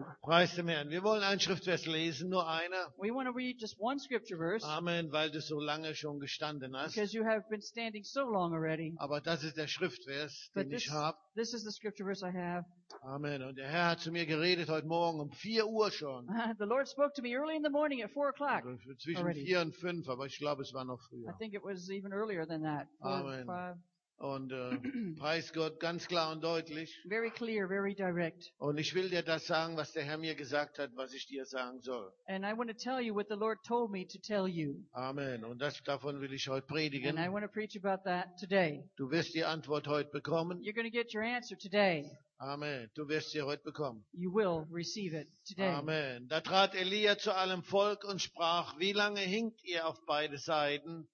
Preis dem Herrn. Wir wollen einen Schriftvers lesen, nur einer. We want to read just one scripture verse Amen, weil du so lange schon gestanden hast. because you have been standing so long already. Aber das ist der Schriftvers, But den ich habe. this is the scripture verse I have. Amen. Und der Herr hat zu mir geredet heute Morgen um 4 Uhr schon. The Lord spoke to me early in the morning at 4 o'clock. Also zwischen already. 4 und 5, aber ich glaube, es war noch I früher. think it was even earlier than that. 4, Amen. 5. Und preis Gott, ganz klar und deutlich. Very clear, very direct. Und ich will dir das sagen, was der Herr mir gesagt hat, was ich dir sagen soll. And I want to tell you what the Lord told me to tell you. Amen. Und davon will ich heute And I predigen. want to preach about that today. Du wirst die Antwort heute bekommen. You're going to get your answer today. Amen. Du wirst sie heute bekommen. You will receive it today. Amen. Da trat Elia zu allem Volk und sprach, wie lange hinkt ihr auf beide Seiten?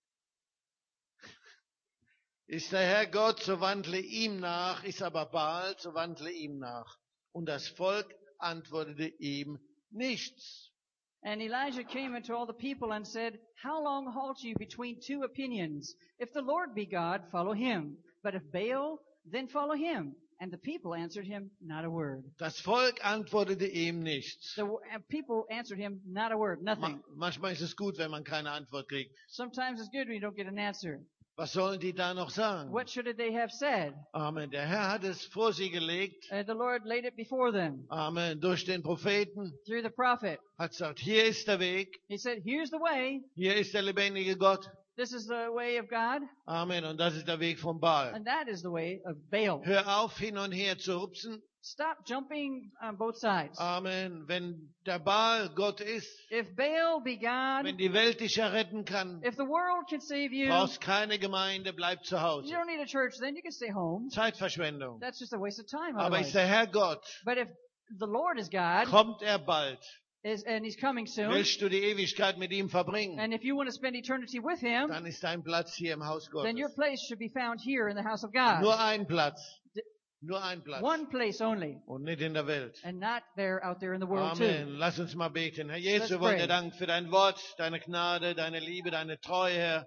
Ist der Herr Gott, so wandle ihm nach, ist aber Baal, so wandle ihm nach. Und das Volk antwortete ihm nichts. And Elijah came unto all the people and said, How long halt you between two opinions? If the Lord be God, follow him. But if Baal, then follow him. And the people answered him not a word. Das Volk antwortete ihm nichts. The people answered him not a word, nothing. Manchmal ist es gut, wenn man keine Antwort kriegt. Sometimes it's good when you don't get an answer. Was sollen die da noch sagen? What should they have said? Amen. Der Herr hat es vor sie gelegt. The Lord laid it before them Amen. Durch den Propheten through the prophet. hat gesagt, hier ist der Weg. He said, Here's the way. Hier ist der lebendige Gott. This is the way of God. Amen. Und das ist der Weg vom Baal. And that is the way of Baal. Hör auf, hin und her zu hupsen. Stop jumping on both sides. Amen. Wenn der Baal Gott ist, If Baal be God, wenn die Welt dich erretten kann, if the world can save you, brauchst keine Gemeinde, bleib zu you Hause. don't need a church, then you can stay home. Zeitverschwendung. That's just a waste of time. Aber otherwise. ist der Herr Gott, But if the Lord is God, kommt er bald. and He's coming soon, Willst du die Ewigkeit mit ihm verbringen, and if you want to spend eternity with Him, dann ist dein Platz hier im Haus then your Gottes. place should be found here in the house of God. Nur ein Platz. Nur ein Platz. One place only, Und nicht in der Welt. and not there out there in the world too. Amen. Lass uns mal beten. Herr Jesus, Let's wir wollen pray. dir danken für dein Wort, deine Gnade, deine Liebe, deine Treue, Herr.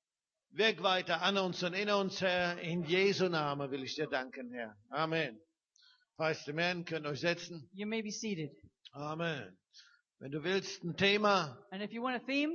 Wirk weiter an uns und in uns, Herr. In Jesu Namen will ich dir danken, Herr. Amen. Preis dem Herrn, könnt euch setzen. You may be seated. Amen. Wenn du willst, ein Thema. And if you want a theme,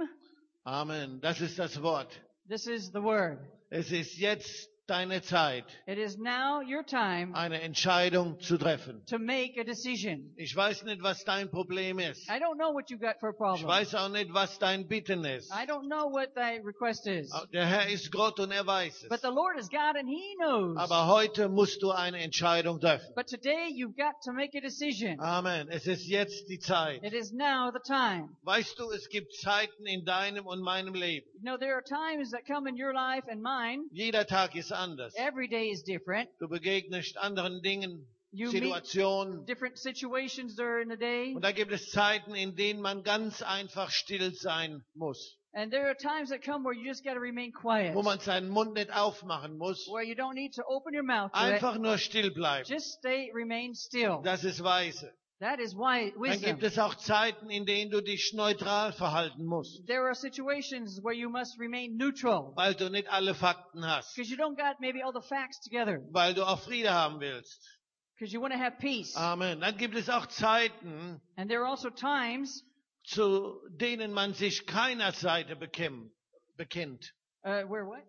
Amen. Das ist das Wort. this is the word. Es ist jetzt deine Zeit, It is now your time eine Entscheidung zu treffen. to make a decision. Ich weiß nicht, was dein Problem ist. I don't know what you got for a Ich problem. weiß auch nicht, was dein Bitten ist. I don't know what thy request is. Der Herr ist Gott und er weiß But es. the Lord is God and He knows. Aber heute musst du eine Entscheidung treffen. But today you've got to make a decision. Amen. Es ist jetzt die Zeit. It is now the time. Weißt du, es gibt Zeiten in deinem und meinem Leben. You know, there are times that come in your life and mine. Jeder Tag ist anders. Every day is different. Du begegnest anderen Dingen, You meet Situationen. different situations during the day. Und da gibt es Zeiten, in denen man ganz einfach still sein muss. And there are times that come where you just got to remain quiet. Wo man seinen Mund nicht aufmachen muss. Where you don't need to open your mouth to Einfach nur still it. bleiben. Just remain still. Das ist weise. That is why Dann wisdom. gibt es auch Zeiten, in denen du dich neutral verhalten musst. There are situations where you must remain neutral. Weil du nicht alle Fakten hast. Because you don't got maybe all the facts together. Weil du auch Friede haben willst. Because you want to have peace. Amen. Dann gibt es auch Zeiten, And there are also times zu denen man sich keiner Seite bekennt. where what?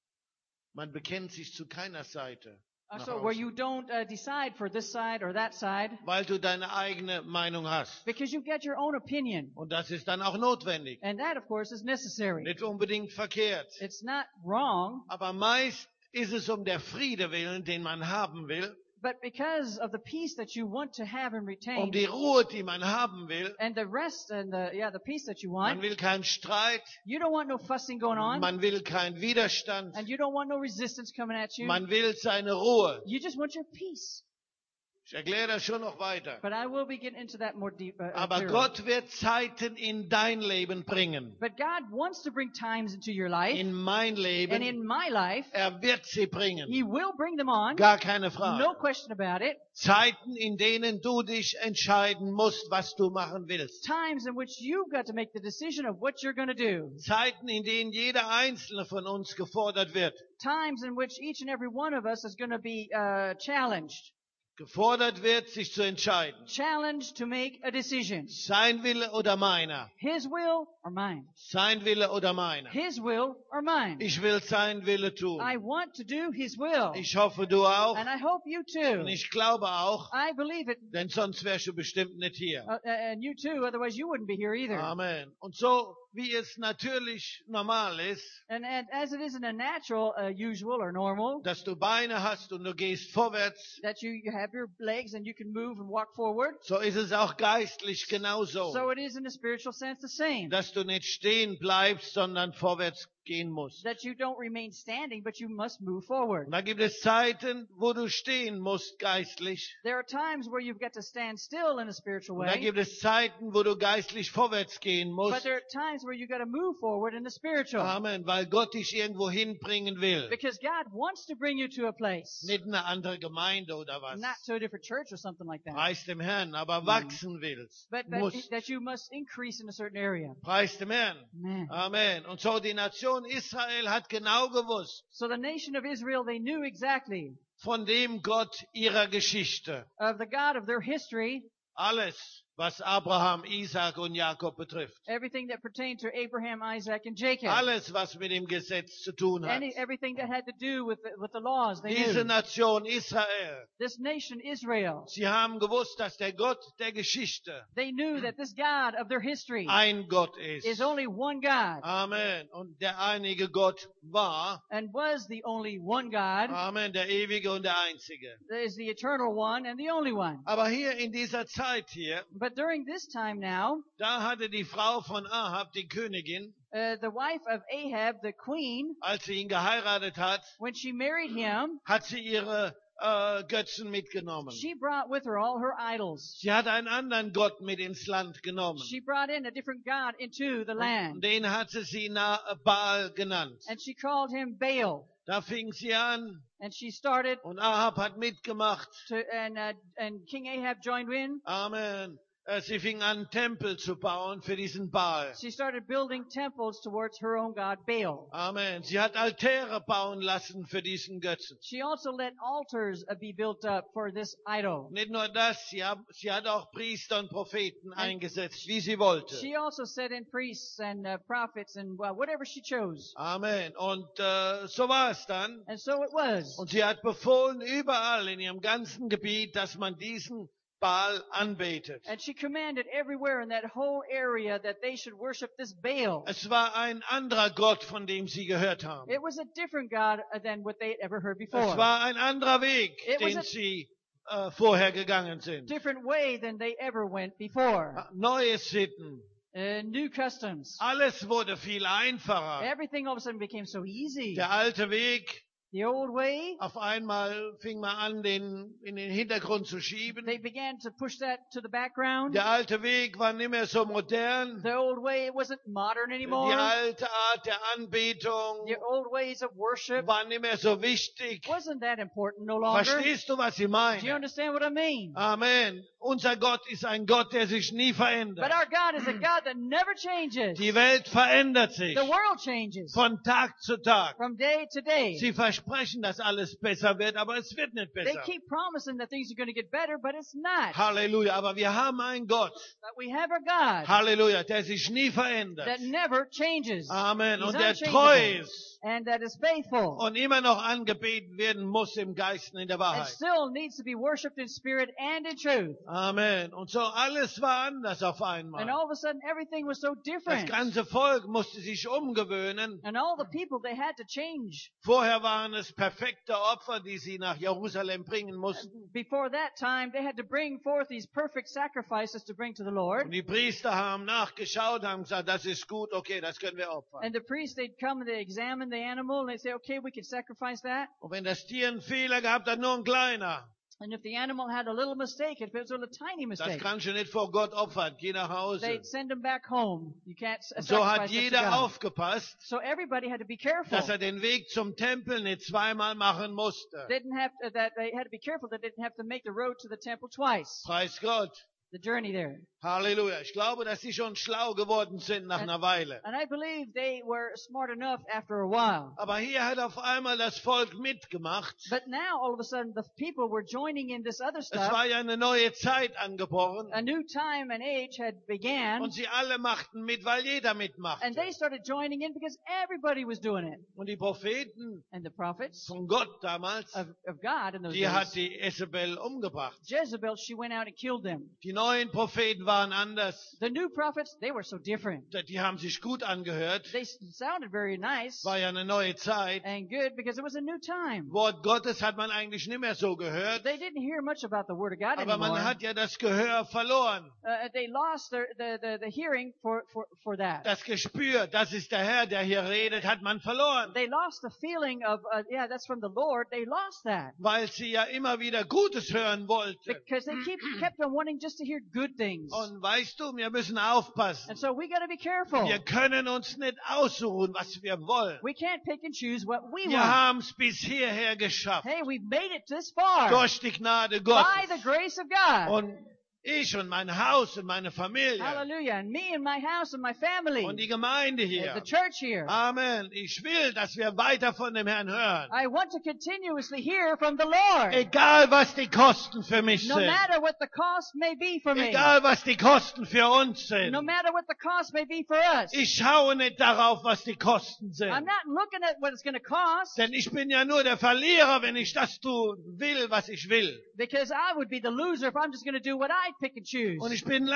Man bekennt sich zu keiner Seite. nach So where außen. you don't decide for this side or that side. Weil du deine eigene Meinung hast. Because you get your own opinion. Und das ist dann auch notwendig. And that, of course, is necessary. Nicht unbedingt verkehrt. It's not wrong, Aber meist ist es um der Friede willen, den man haben will. but because of the peace that you want to have and retain, Um die Ruhe, die man haben will. and the rest and the peace that you Man want, will keinen Streit. you don't want no fussing going on, Man will keinen Widerstand. and you don't want no resistance coming at you. Man will seine Ruhe. You just want your peace. Ich erkläre das schon noch weiter. But I will be getting into that more deep. Aber clearer. Gott wird Zeiten in dein Leben bringen. But God wants to bring times into your life, In mein and Leben. in my life, Er wird sie bringen. He will bring them on. Gar keine Frage. No question about it. Zeiten, in denen du dich entscheiden musst, was du machen willst. Times in which you've got to make the decision of what you're going to do. Zeiten, in denen jeder einzelne von uns gefordert wird. Times in which each and every one of us is going to be challenged. gefordert wird, sich zu entscheiden. challenged to make a decision. Sein Wille oder meiner? His will or mine? Sein Wille oder meiner? His will or mine? Ich will sein Wille tun. I want to do His will. Ich hoffe, du auch. And I hope you too. Und ich glaube auch, I believe it. denn sonst wärst du bestimmt nicht hier. And you too, otherwise you wouldn't be here either. Amen. Und so, wie es natürlich normal ist, And as it is in a natural, usual or normal, dass du Beine hast und du gehst vorwärts, that you have your legs and you can move and walk forward, so ist es auch geistlich genauso. so it is in a spiritual sense the same. Dass du nicht stehen bleibst, sondern vorwärts gehen musst. That you don't remain standing, but you must move forward. Und da gibt es Zeiten, wo du stehen musst geistlich. There are times where you've got to stand still in a spiritual Und da way, gibt es Zeiten, wo du geistlich vorwärts gehen but musst. there are times where you've got to move forward in the spiritual. Amen, weil Gott dich irgendwo hinbringen will. Because God wants to bring you to a place, Nicht eine andere Gemeinde oder was. not to a different church or something like that, Preis dem Herrn, aber wachsen willst. but Musst. that you must increase in a certain area. Preis dem Herrn. Amen. Amen. Und so die Nation Israel hat genau gewusst, So the nation of Israel, they knew exactly von dem Gott ihrer Geschichte. of the God of their history, Alles, was Abraham, Isaac und Jakob betrifft. everything that pertained to Abraham, Isaac, and Jacob. Alles, was mit dem Gesetz zu tun hat. Everything that had to do with the laws, they Diese knew. Nation Israel, This nation, Israel, sie haben gewusst, dass der Gott der Geschichte they knew that this God of their history ein Gott ist. is only one God Amen. Und der einige Gott war, and was the only one God, Amen, der ewige und der einzige. that is the eternal one and the only one. Aber hier in dieser Zeit hier, But during this time now, da hatte die Frau von Ahab, die Königin, the wife of Ahab, the queen, als sie ihn geheiratet hat, when she married him, hat sie ihre Götzen mitgenommen. she brought with her all her idols. Sie hat einen anderen Gott mit ins Land genommen. She brought in a different God into the land. Und den hat sie Baal genannt. And she called him Baal. Da fing sie an And she started und Ahab hat mitgemacht. and King Ahab joined in. Amen. Sie fing an, Tempel zu bauen für diesen Baal. She started building temples towards her own God, Baal. Amen. Sie hat Altäre bauen lassen für diesen Götzen. She also let altars be built up for this idol. Nicht nur das, sie hat auch Priester und Propheten eingesetzt, wie sie wollte. She also set in priests and prophets and whatever she chose. Amen. Und so war es dann. And so it was. Und sie hat befohlen überall in ihrem ganzen Gebiet, dass man diesen Baal anbetet. And she commanded everywhere in that whole area that they should worship this Baal. Es war ein anderer Gott, von dem sie gehört haben. It was a different God than what they had ever heard Es before. war ein anderer Weg, It was den a- sie vorher gegangen sind. Different way than they ever went before. Neue Sitten. New customs. Alles wurde viel einfacher. Everything all of a sudden became so easy. Der alte Weg, The old way, auf einmal fing man an, den in den Hintergrund zu schieben. they began to push that to the background. Der alte Weg war nicht mehr so modern. The old way, it wasn't modern Die anymore. alte Art der Anbetung The old ways of worship war nicht mehr so wichtig. wasn't that important no longer. Verstehst du, was ich Do you meine? understand what I mean? Amen. Unser Gott ist ein Gott, der sich nie But verändert. our God is a God that never changes. Die Welt verändert sich The world changes von Tag zu Tag. from day to day. Sie versprechen, dass alles besser wird, aber es wird nicht They besser. keep promising that things are going to get better, but it's not. Halleluja. Aber wir haben einen Gott, But we have a God Halleluja, der sich nie verändert. that never changes. Amen. He's Und der unchangeable. treu ist And that is faithful. und immer noch angebetet werden muss im Geist und in der And Wahrheit. still needs to be worshipped in spirit and in truth. Amen. Und so alles war anders auf And einmal. all of a sudden everything was so Das different. ganze Volk musste sich umgewöhnen. And all the people, they had to change. Vorher waren es perfekte Opfer, die sie nach Jerusalem bringen mussten. Before that time, they had to bring forth these perfect sacrifices to bring to the Lord. Und die Priester haben nachgeschaut, haben gesagt, das ist gut, okay, das können wir opfern. And the priests, they'd come and they'd examine the animal and they'd say, okay, we can sacrifice that. Und wenn das Tier einen Fehler gehabt hat, nur ein kleiner, And if the animal had a little mistake, if it was a tiny das mistake, kannst du nicht vor Gott opfern. Geh nach Hause. they'd send him back home. You can't Und so hat sacrifice it to jeder God. aufgepasst, So everybody had to be careful. dass den Weg zum Tempel nicht zweimal machen musste. That they had to be careful that they didn't have to make the road to the temple twice. Preis Gott. the journey there. Halleluja. Ich glaube, dass sie schon schlau geworden sind nach einer Weile. And I believe they were smart enough after a while. Aber hier hat auf einmal das Volk mitgemacht. But now, all of a sudden, the people were joining in this other Es stuff. war ja eine neue Zeit angebrochen. A new time and age had began. Und sie alle machten mit, weil jeder mitmachte. And they started joining in because everybody was doing it. Und die Propheten And the prophets von Gott damals, of God in those die hat days, die Isabel umgebracht. Jezebel, she went out and killed them. Die neuen Propheten waren anders. The new prophets, they were so different. Die haben sich gut angehört. They sounded very nice War ja eine neue Zeit. and good because it was a new time. Wort Gottes hat man eigentlich nicht mehr so gehört. They didn't hear much about the Word of God Aber man anymore. hat ja das Gehör verloren. They lost the hearing for that. Das Gespür, das ist der Herr, der hier redet, hat man verloren. They lost the feeling of, yeah, that's from the Lord. They lost that. Weil sie ja immer wieder Gutes hören wollte. Because they kept on wanting just to hear good things. Und weißt du, wir müssen aufpassen. And so we got to be careful. Wir können uns nicht aussuchen, was wir wollen. We can't pick and choose what we Wir want. haben es bis hierher geschafft. Hey, we've made it this far Durch die Gnade by Gottes. the grace of God. Und ich und mein Haus und meine Familie. Hallelujah. And me and my house and my family. Und die Gemeinde The hier. church here. Amen. Ich will, dass wir weiter von dem Herrn hören. I want to continuously hear from the Lord. Egal, was die Kosten für mich No sind. matter what the cost may be for me. Egal, was die Kosten für uns sind. No matter what the cost may be for us. Ich schaue nicht darauf, was die Kosten I'm sind. not looking at what it's going to cost. Denn ich bin ja nur der Verlierer, wenn ich das tun will, was ich will. Because I would be the loser if I'm just going to do what I pick and choose. Und ich bin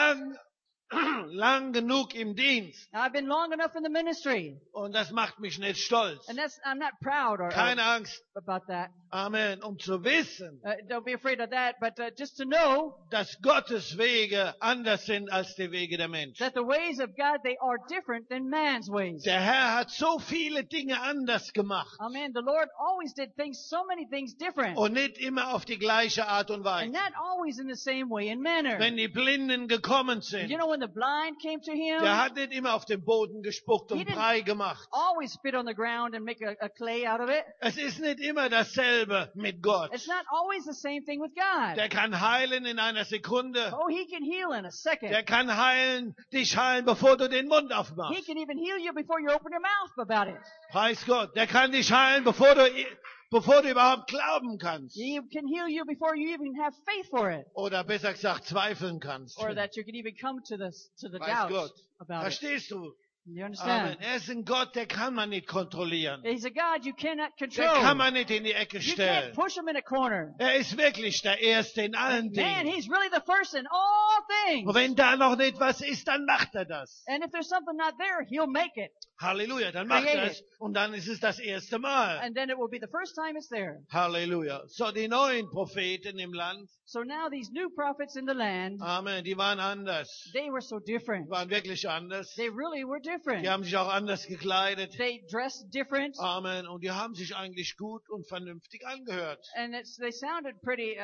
lang genug im Dienst. I've been long enough in the ministry. Und das macht mich nicht stolz. And I'm not proud Keine Angst. about that. Amen. Um zu wissen, Don't be afraid of that. But just to know dass Gottes Wege anders sind als die Wege der Menschen. that the ways of God, they are different than man's ways. Der Herr hat so viele Dinge anders gemacht. Amen. The Lord always did so many things different. Und nicht immer auf die gleiche Art und Weise. And not always in the same way and manner. Wenn die Blinden gekommen sind, You know when the blind came to him? der hat nicht immer auf den Boden gespuckt He und didn't- Brei gemacht. Always spit on the ground and make a clay out of it. Es ist nicht immer dasselbe mit Gott. It's not always the same thing with God. Der kann heilen in einer Sekunde. Oh, he can heal in a second. Der kann dich heilen, bevor du den Mund He aufmachst. can even heal you before you open your mouth about it. Preis Gott. Der kann dich heilen, bevor du überhaupt glauben kannst. He can heal you before you even have faith for it. Oder besser gesagt, zweifeln kannst. Or that you can even come to the Weiß doubt Gott. about it. Verstehst du? You Amen. understand? Er ist ein Gott, der kann man nicht kontrollieren. He's a God you cannot Der control. kann man nicht in die Ecke You can't stellen. push him in a corner. Er ist wirklich der Erste in allen Man, Dingen. he's really the first in all things. Und wenn da noch nicht was ist, dann macht er das. And if there's something not there, he'll make it. Halleluja, dann macht er Create es. Und dann ist es das erste Mal. And then it will be the first time it's there. Halleluja. So, die neuen Propheten im Land, So now these new prophets in the land, Amen, die waren anders. they were so different. Die waren wirklich anders. They really were different. Die haben sich auch anders gekleidet. They dressed different. Amen. Und die haben sich eigentlich gut und vernünftig angehört. And they sounded pretty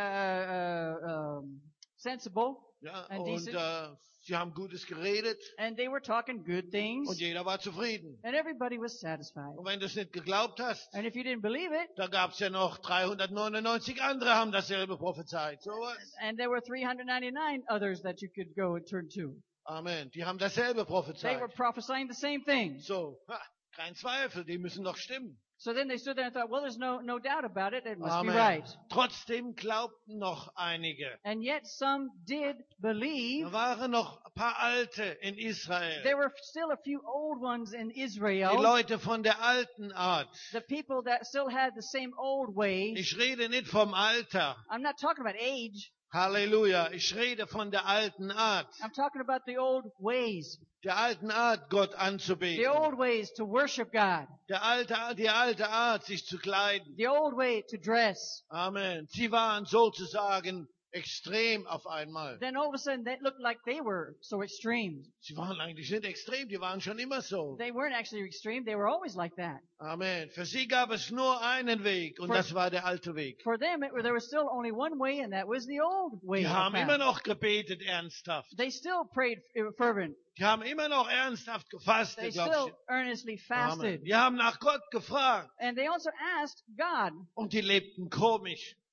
sensible. Ja, And und decent. sie haben Gutes geredet And they were talking good things. und jeder war zufrieden. And everybody was satisfied. Und wenn du es nicht geglaubt hast, And if you didn't believe it, da gab es ja noch 399 andere, haben dasselbe prophezeit. So was. and there were 399 others that you could go and turn to. Amen. Die haben dasselbe They prophezeit. were prophesying the same thing. So, kein Zweifel, die müssen doch stimmen. So then they stood there and thought, well, there's no doubt about it. It must Amen. be right. Trotzdem glaubten noch einige. And yet some did believe. Da waren noch ein paar Alte in Israel. There were still a few old ones in Die Israel. Leute von der alten Art. The people that still had the same old ways. Ich rede nicht vom Alter. I'm not talking about age. Halleluja. Ich rede von der alten Art. I'm talking about the old ways. Der alten Art, Gott The anzubeten. old ways to worship God. Die alte Art, sich zu kleiden. The old way to dress. Amen. Sie waren sozusagen extrem auf einmal. Then all of a sudden that looked like they were so extreme. Sie waren eigentlich nicht extrem, die waren schon immer so. They weren't actually extreme. They were always like that. Amen. Für sie gab es nur einen Weg und For- das war der alte Weg. For them, there was still only one way, and that was the old way. Die of haben path. immer noch gebetet ernsthaft. They still prayed fervent. Die haben immer noch ernsthaft They gefastet, still glaub ich. earnestly Amen. fasted. Die haben nach Gott gefragt And they also asked God, und die lebten komisch.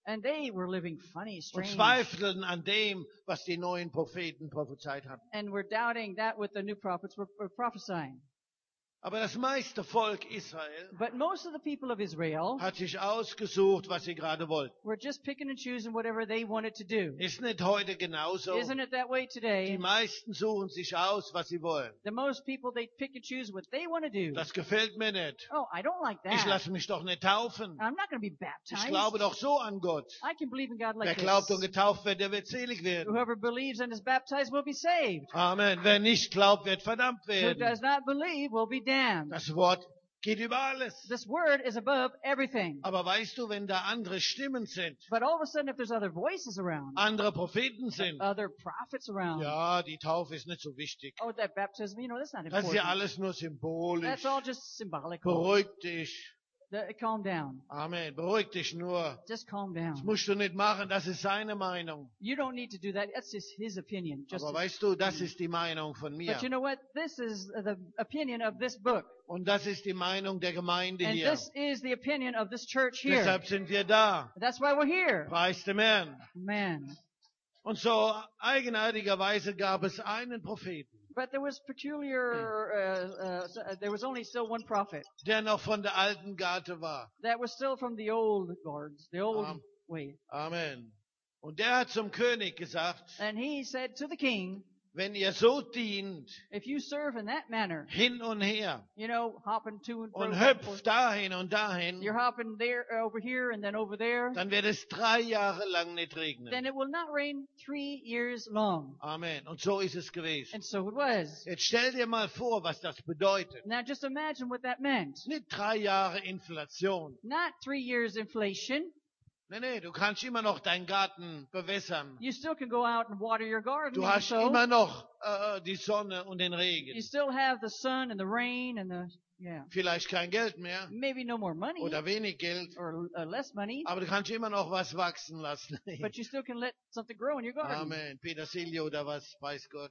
And they were living funny, und strange, zweifelten an dem, was die neuen Propheten prophezeit hatten. and were doubting that what the new prophets were prophesying. Aber das meiste Volk Israel But most of the people of Israel hat sich ausgesucht, was sie gerade wollten. were just picking and choosing whatever they wanted to do. Ist nicht heute genauso? Isn't it that way Die today? meisten suchen sich aus, was sie wollen. The most people, they pick and choose what they want to do. Das gefällt mir nicht. Oh, I don't like Ich that. lasse mich doch nicht taufen. I'm not going to be Ich baptized. glaube doch so an Gott. I can believe in God Wer like glaubt und this. getauft wird, der wird selig werden. Whoever believes and is baptized will be saved. Amen. Wer nicht glaubt, wird verdammt Who werden. does not believe will be damned. Das Wort geht über alles. This word is above everything. Aber weißt du, wenn da andere Stimmen sind, But all of a sudden, if there's other voices around, andere Propheten sind, other prophets around, ja, die Taufe ist nicht so wichtig. oh, that baptism, that's not Das ist ja important. alles nur symbolisch. That's all just symbolic. Beruhig dich. Calm down. Amen. Beruhig dich nur. Just calm Das down. musst du nicht machen, das ist seine Meinung. You don't need to do that. That's just his opinion. Aber weißt du, das ist die Meinung von mir. But you know what? This is the opinion of this book. Und das ist die Meinung der Gemeinde And hier. this is the opinion of this church here. Deshalb sind wir da. That's why we're here. Preis dem Herrn. Man. Und so eigenartigerweise gab es einen Propheten, But there was there was only still one prophet der noch von der alten Garde war. that was still from the old guards, the old way. Amen. Und der hat zum König gesagt, And he said to the king, wenn ihr so dient, if you serve in that manner, hin und her, hopping to and fro, und back and hüpft forth, dahin und dahin, you're hopping there, over here, and then over there, dann wird es 3 Jahre lang nicht regnen. then it will not rain 3 years long. Amen. Und so ist es gewesen. And so it was. Jetzt stell dir mal vor, was das bedeutet. Now just imagine what that meant. Nicht 3 Jahre Inflation. Not 3 years inflation. Nee, du kannst immer noch deinen Garten bewässern. You still can go out and water your garden. Du and hast sow. immer noch die Sonne und den You Regen. still have the sun and the rain and Vielleicht kein Geld mehr maybe no more money oder wenig Geld, or less money, aber du kannst immer noch was wachsen lassen. but you still can let something grow in your garden. Amen. Petersilie oder was, weiß Gott.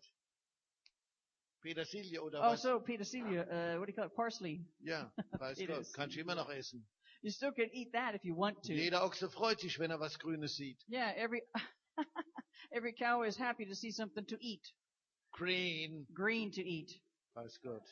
Petersilie oder Oh, was? so petersilia, what do you call it? Parsley. Ja, weiß Gott. Kannst du immer noch essen. You still can eat that if you want to. Jeder Ochse freut sich, wenn er was Grünes sieht. Yeah, every cow is happy to see something to eat, green to eat. Weiß Gott.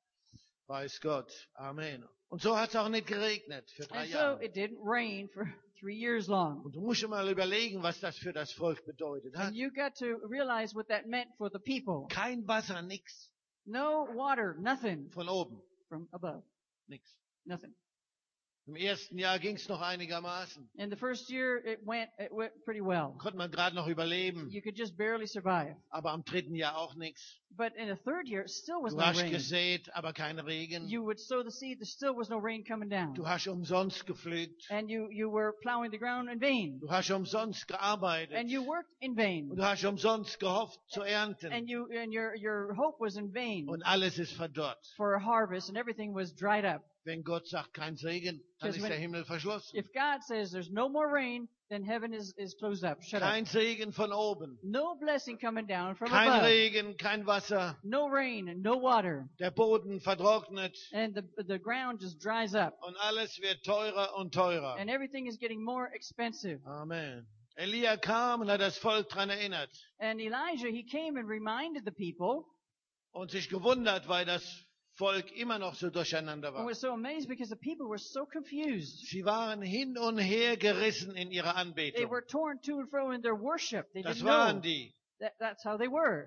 Weiß Gott. Amen. Und so hat es auch nicht geregnet für 3 And so Jahre. it didn't rain for 3 years long. Und du musst dir mal überlegen, was das für das Volk bedeutet hat. And you got to realize what that meant for the people. Kein Wasser, nix. No water, nothing Von oben, from above, nix. nothing. Im ersten Jahr ging es noch einigermaßen. In the first year, it went pretty well. Konnte man gerade noch überleben. You could just barely survive. Aber am 3. Jahr auch nix. But in the third year, it still was Du no hast rain. gesät, aber kein Regen. You would sow the seed, there still was no rain coming down. Du hast umsonst gepflügt. And you were plowing the ground in vain. Du hast umsonst gearbeitet. And you worked in vain. Und du hast umsonst gehofft zu ernten. And your hope was in vain Und alles ist verdorrt. for a harvest, and everything was dried up. Wenn Gott sagt, kein Segen, dann Because ist der Himmel verschlossen. If God says there's no more rain, then heaven is closed up, shut up. Kein Segen von oben. No blessing coming down from Kein above. Regen, kein Wasser. No rain, no water. Der Boden vertrocknet. And the ground just dries up. Und alles wird teurer und teurer. And everything is getting more expensive. Amen. Elia kam und hat das Volk daran erinnert. And Elijah, he came and reminded the people, Und sich gewundert, weil das Volk immer noch so durcheinander and war. was so amazed because the people were so confused. Sie waren hin und her gerissen in ihrer They Anbetung. were torn to and fro in their worship. They Das didn't waren know die. that's how they were.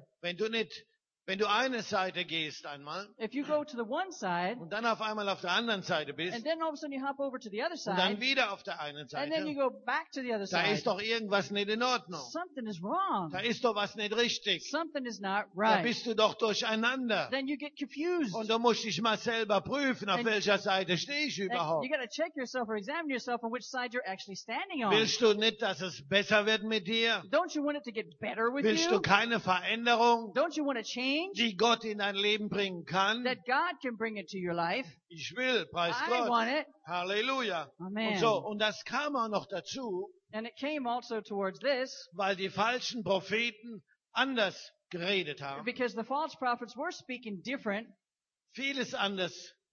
Wenn du eine Seite gehst einmal If you go to the one side, und dann auf einmal auf der anderen Seite bist and then all of a sudden you hop over to the other und dann side, wieder auf der einen and then you Seite, go back to the other da side, ist doch irgendwas nicht in Ordnung. something is wrong. Da ist doch was nicht richtig. Something is not Da right. bist du doch durcheinander. Then you get confused. Und du musst dich mal selber prüfen, auf And- welcher Seite stehe ich And überhaupt. you got to check yourself or examine yourself on which side you're actually standing on. Willst du nicht, dass es besser wird mit dir? Don't you want it to get better with Willst du you? keine Veränderung, Don't you want a change die Gott in dein Leben bringen kann? that God can bring into your life? Ich will, preis I Gott. want it. Halleluja. Amen. Und so, und das kam auch noch dazu, And it came also towards this weil die falschen Propheten anders geredet haben. because the false prophets were speaking different, Vieles anders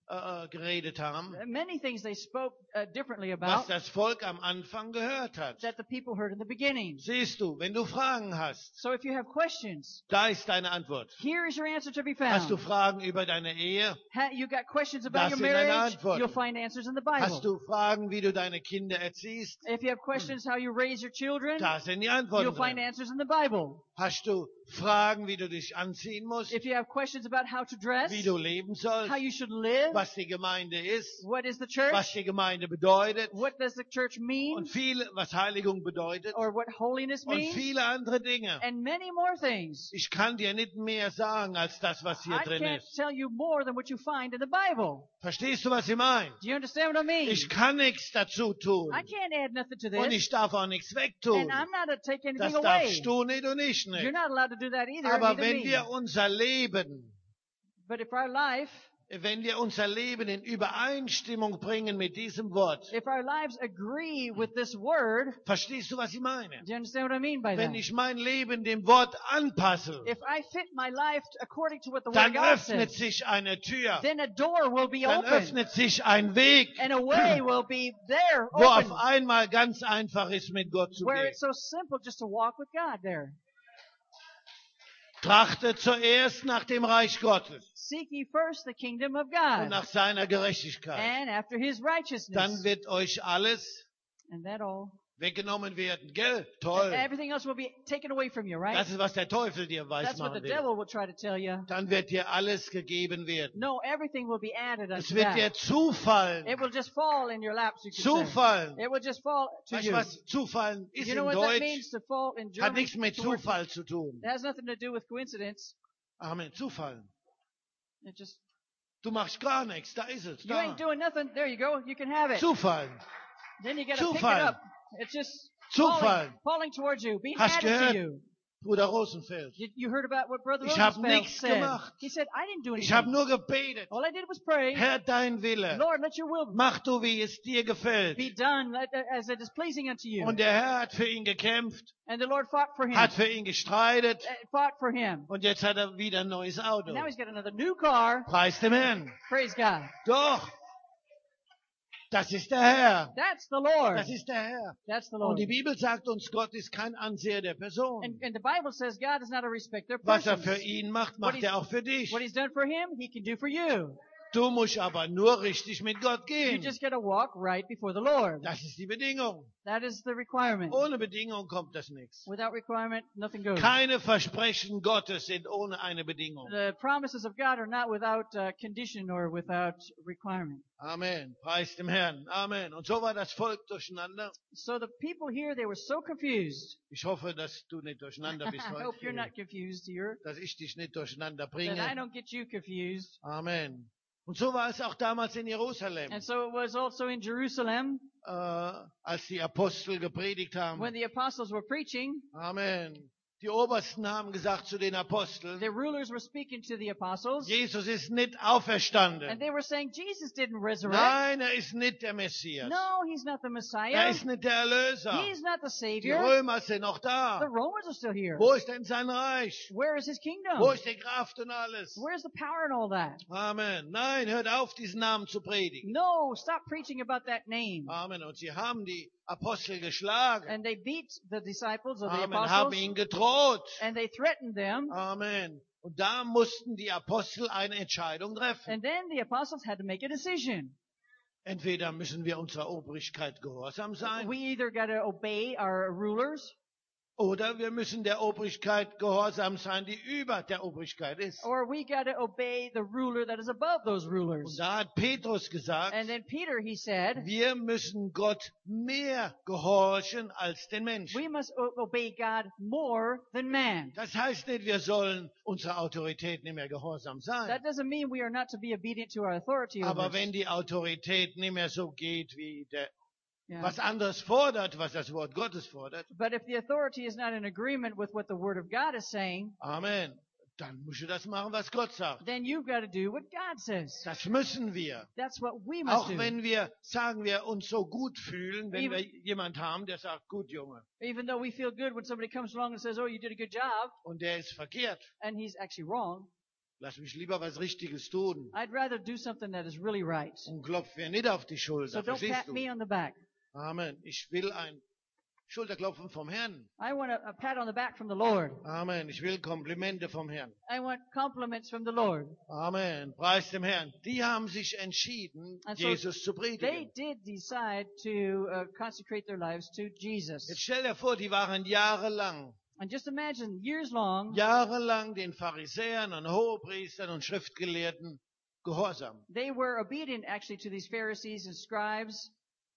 geredet haben, Many things they spoke differently was about das Volk am Anfang gehört hat. that the people heard in the beginning. Siehst du, wenn du Fragen hast, So if you have questions, da ist deine Antwort. here is your answer to be Hast du found. Fragen über deine Ehe? You got questions about Das your sind deine marriage, Antworten. you'll find answers in the Hast Bible. du Fragen, wie du deine Kinder erziehst? If you have questions how you raise your children, Da sind die you'll Antworten find drin. answers in the Bible. Hast du Fragen, wie du dich anziehen musst? If you have questions about how to dress, Wie du leben sollst? how you should live, Was die Gemeinde ist? what is the church, Was die Gemeinde bedeutet? what does the church mean, Und viele, was Heiligung bedeutet? or what holiness Und means, viele andere Dinge. and many more things. Ich kann dir nicht mehr sagen, als das, was hier I drin can't ist. tell you more than what you find in the Bible. Verstehst du, was ich meine? Do you understand what I mean? Ich kann nichts dazu tun. I can't add nothing to Und this, ich darf auch nichts wegtun. and I'm not to take anything Das away. darfst du nicht und ich You're nicht. not allowed to do that either, Aber neither wenn me. wir unser Leben, But if our life in Übereinstimmung bringen mit diesem Wort, If our lives agree with this word, verstehst du, was ich meine? do you understand what I mean by Wenn that? ich mein Leben dem Wort anpasse, If I fit my life according to what the Word dann of God öffnet says, sich eine Tür, then a door will be dann open, öffnet sich ein Weg, and a way will be there, wo auf open, einmal ganz einfach ist, mit Gott zu where gehen. it's so simple just to walk with God there. Trachte zuerst nach dem Reich Gottes Seek ye first the kingdom of und God, nach seiner Gerechtigkeit. and after His Dann righteousness, wird euch alles and that all. weggenommen werden. Gell? Toll. Everything else will be taken away from you, right? Das ist, was der Teufel dir That's what the weismachen will. devil will try to tell you. Dann wird dir alles gegeben werden. No, everything will be added Es unto wird dir that. zufallen. It will just fall in your laps, you could say. Zufallen. It will just fall to Weißt du, you. was zufallen ist You know in what that Deutsch? means to fall in Hat German? nichts mit The word- Zufall zu tun. It has nothing to do with coincidence. Amen. Zufallen. It just Du machst gar nichts. Da ist es. you Da. ain't doing nothing. There you go. You can have it. Zufallen. Then you got to pick it Zufall. up. It's just Zufall. falling towards you, being Hast added gehört? to you. Bruder Rosenfeld. You heard about what Brother Ich hab Rosenfeld nichts said. gemacht. He said, I didn't do Ich habe anything. nur gebetet. All I did was pray. Herr, dein Wille. Lord, let your will Mach du, wie es dir gefällt. be done as it is pleasing unto you. Und der Herr hat für ihn gekämpft, And the Lord fought for him. hat für ihn gestreitet. Fought for him. Und jetzt hat er wieder ein neues Auto. And now he's got another new car. Preis dem Herrn. Praise God. Doch. Das ist der Herr. That's the Lord. Das ist der Herr. That's the Und Lord. die Bibel sagt uns, Gott ist kein Anseher der Person. And the Bible says God is not a respecter of Was er persons. für ihn macht, macht er auch für dich. What he's done for him, he can do for you. Du musst aber nur richtig mit Gott You gehen. just got to walk right before the Lord. Das ist die Bedingung. That is the requirement. Ohne Bedingung kommt das nichts. Without requirement, nothing goes. Keine Versprechen Gottes sind ohne eine Bedingung. The promises of God are not without condition or without requirement. Amen. Preis dem Herrn. Amen. Und so war das Volk durcheinander. So the people here, they were so confused. Ich hoffe, dass du nicht durcheinander bist I hope you're heute. not confused here. Dass ich dich nicht durcheinander That I bringe. don't get you confused. Amen. Und so war es auch damals in Jerusalem, And so it was also in Jerusalem als die Apostel gepredigt haben. when the apostles were preaching. Amen. Die Obersten haben gesagt zu den Aposteln, The rulers were speaking to the apostles. Jesus ist nicht And auferstanden. they were saying, Jesus didn't resurrect. Nein, er ist nicht der Messias. No, he's not the Er Messiah. ist nicht der Erlöser. He's not the Die Savior. Römer sind noch The da. Romans are still here. Wo ist denn sein Reich? Where is his kingdom? Wo ist die Kraft und alles? Where's the power and all that? Amen. Nein, hört auf, diesen Namen zu predigen. No, stop preaching about that name. Amen. Und sie haben die Apostel geschlagen. And they beat the disciples or the Amen. Haben apostles. ihn gedroht. And they threatened them. Amen. Und da mussten die Apostel eine Entscheidung treffen. And then the apostles had to make a decision. Entweder müssen wir unserer Obrigkeit gehorsam sein, We either got to obey our rulers, oder wir müssen der Obrigkeit gehorsam sein, die über der Obrigkeit ist. or we got to obey the ruler that is above those Und rulers. da hat Petrus gesagt, And then Peter, he said, wir müssen Gott mehr gehorchen als den we Menschen. must obey God more than man. Das heißt nicht, wir sollen unserer Autorität nicht mehr gehorsam sein. That doesn't mean we are not to be obedient to our authority over Aber us. wenn die Autorität nicht mehr so geht, wie Yeah. was anderes fordert, was das Wort Gottes fordert, But if the authority is not in agreement with what the Word of God is saying, Amen, dann musst du das machen, was Gott sagt. then you've got to do what God says. Das müssen wir. That's what we must Auch do. wenn wir, sagen wir, uns so gut fühlen, wenn Even- wir jemand haben, der sagt, gut Junge, Even though we feel good when somebody comes along and says, oh, you did a good job, und der ist verkehrt. and he's actually wrong, Lass mich lieber was Richtiges tun. I'd rather do something that is really right. Und klopf mir nicht auf die So Schulter, don't verstehst pat du? me on the back. Amen. Ich will ein Schulterklopfen vom Herrn. I want a pat on the back from the Lord. Amen. Ich will Komplimente vom Herrn. I want compliments from the Lord. Amen. Preis dem Herrn. Die haben sich entschieden, And so Jesus zu They predigen. did decide to consecrate their lives to Jesus. Jetzt stell dir vor, die waren jahrelang And just imagine, years long, den Pharisäern und Hohepriestern und Schriftgelehrten gehorsam. they were obedient actually to these Pharisees and scribes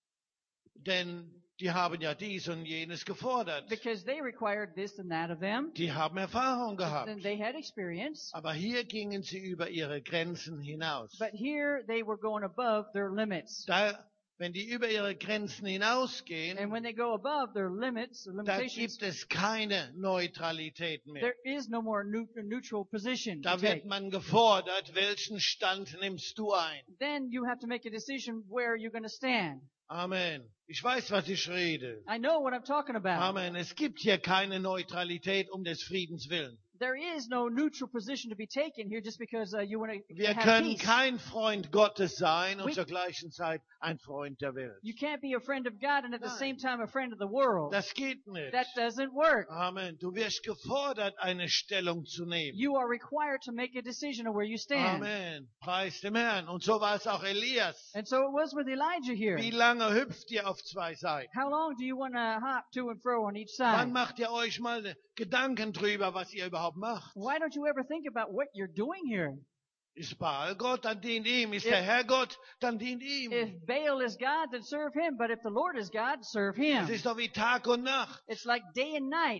Denn die haben ja dies und jenes gefordert. because they required this and that of them. Die haben Erfahrung gehabt. And they had experience. Aber hier gingen sie über ihre Grenzen hinaus. But here they were going above their limits. Wenn die über ihre Grenzen hinausgehen, And when they go above their limits, their da limitations, gibt es keine Neutralität mehr. there is no more neutral position to Da take. wird man gefordert, welchen Stand nimmst du ein? Then you have to make a decision where you're going to stand. Amen. Ich weiß, was ich rede. I know what I'm talking about. Amen. Es gibt hier keine Neutralität um des Friedens willen. There is no neutral position to be taken here just because you want to Wir have können peace. kein Freund Gottes sein und We- zur gleichen Zeit ein Freund der Welt. You can't be a friend of God and at the Nein. same time a friend of the world. Das geht nicht. That doesn't work. Amen. Du wirst gefordert, eine Stellung zu nehmen. You are required to make a decision of where you stand. Amen. Preis dem Herrn. Und so war es auch Elias. And so it was with Elijah here. Wie lange hüpft ihr auf zwei Seiten? How long do you want to hop to and fro on each Wann side? macht ihr euch mal Gedanken drüber, was ihr überhaupt macht? Why don't you ever think about what you're doing here? Ist Baal Gott, dann dient ihm. Ist If- der Herr Gott, dann dient ihm. If Baal is God, then serve him. But if the Lord is God, serve him. Es ist doch wie Tag und Nacht. It's like day and night.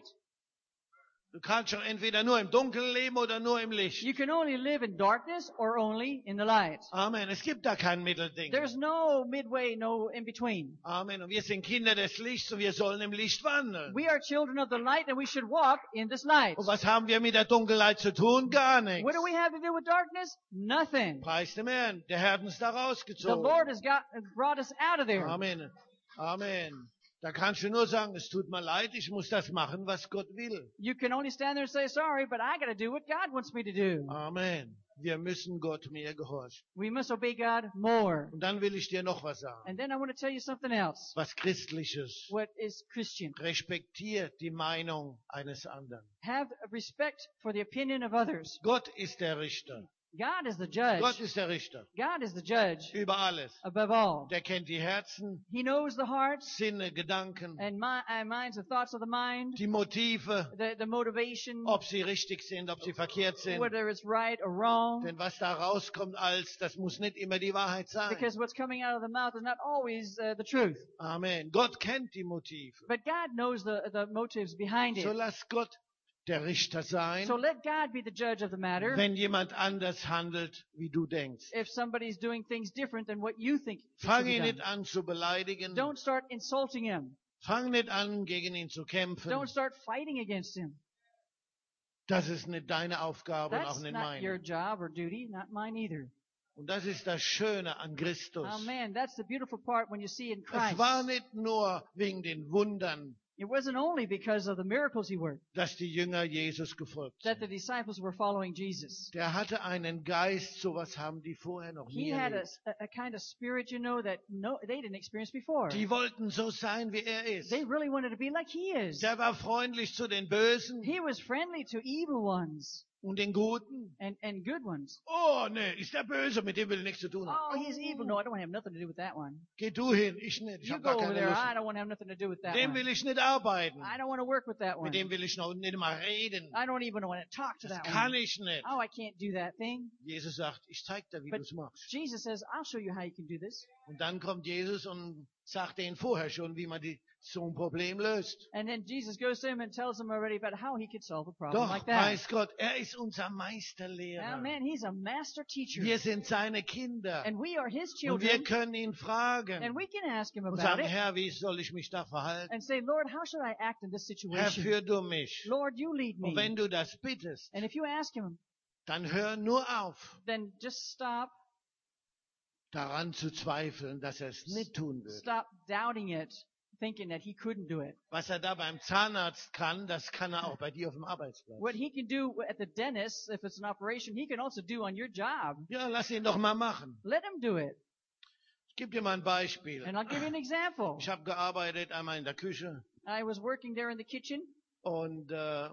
Du kannst schon entweder nur im Dunkeln leben oder nur im Licht. You can only live in darkness or only in the light. Amen. Es gibt da kein Mittelding. There's no midway, no in between. Amen. Und wir sind Kinder des Lichts und wir sollen im Licht wandeln. We are children of the light and we should walk in this light. Und was haben wir mit der Dunkelheit zu tun? Gar nichts. What do we have to do with darkness? Nothing. Preis dem Herrn. Der Herr hat uns da The rausgezogen. Lord has brought us out of there. Amen. Amen. Da kannst du nur sagen, es tut mir leid, ich muss das machen, was Gott will. You can only stand there and say, sorry, but I got to do what God wants me to do. Amen. Wir müssen Gott mehr gehorchen. We must obey God more. Und dann will ich dir noch was sagen. And then I want to tell you something else. Was Christliches. What is Christian? Respektier die Meinung eines anderen. Have respect for the opinion of others. Gott ist der Richter. God is the Gott judge. ist der Richter. God is the judge Über alles. above all. Der kennt die Herzen, He knows the hearts Sinne, Gedanken, and minds, the thoughts of the mind, die Motive, the motivation, ob sie richtig sind, ob sie verkehrt sind. whether it's right or wrong. Denn was da rauskommt das muss nicht immer die Wahrheit sein. Because what's coming out of the mouth is not always the truth. Amen. Gott kennt die Motive. But God knows the motives behind So it. lass Gott der Richter sein, So let God be the judge of the matter. wenn jemand anders handelt, wie du denkst. If somebody's doing things different than what you think it should Fang be ihn done. nicht an zu beleidigen. Don't start insulting him. Fang nicht an, gegen ihn zu kämpfen. Don't start fighting against him. Das ist nicht deine Aufgabe und auch That's nicht not your meine. job or duty, not mine either. Und das ist das Schöne an Christus. Oh man, that's the beautiful part when you see in Es Christ. war nicht nur wegen den Wundern, It wasn't only because of the miracles he worked dass die Jünger Jesus gefolgt that the sind. disciples were following Jesus. Der hatte einen Geist, sowas haben die vorher noch nie He had erlebt. a kind of spirit, that they didn't experience before. Die wollten so sein, wie er ist. They really wanted to be like he is. Der war freundlich zu den Bösen He was friendly to evil ones und den Guten. and good ones. Oh, nee, ist der Böse, mit dem will ich nichts zu tun Oh, haben. he's evil. No, I don't want to have nothing to do with that one. Geh du hin, ich nicht. Ich You habe go gar over keine there. Lust. I don't want to have nothing to do with that Mit dem one. will ich nicht arbeiten. I don't want to work with that one. Mit dem will ich noch nicht mal reden. I don't even want to talk to Das that kann one. ich nicht. Oh, I can't do that thing. Jesus sagt, ich zeig dir, wie But du es machst. Jesus says, I'll show you how you can do this. Und dann kommt Jesus und sagt denen vorher schon, wie man so ein Problem löst. And then Jesus goes to him and tells him already about how he could solve a problem Doch, like that. weiß Gott, er ist unser Now, Meisterlehrer. man, he's a master teacher. Wir sind seine Kinder. And we are his Und wir children. können ihn fragen And we can ask him und about sagen, it Herr, wie soll ich mich da verhalten? and say, Lord, how should I act in this Herr, situation? führ du mich. Lord, you lead Und me. wenn du das bittest, And if you ask him, dann hör nur auf, then just stop daran zu zweifeln, dass er es nicht tun wird. Stop doubting it thinking that he couldn't do it. Was da beim Zahnarzt kann, das kann auch bei dir auf dem Arbeitsplatz. What he can do at the dentist, if it's an operation, he can also do on your job. Ja, lass ihn doch mal machen. Let him do it. Ich gebe dir mal ein Beispiel. And I'll give you an example. Ich habe gearbeitet einmal in der Küche I was working there in the kitchen, und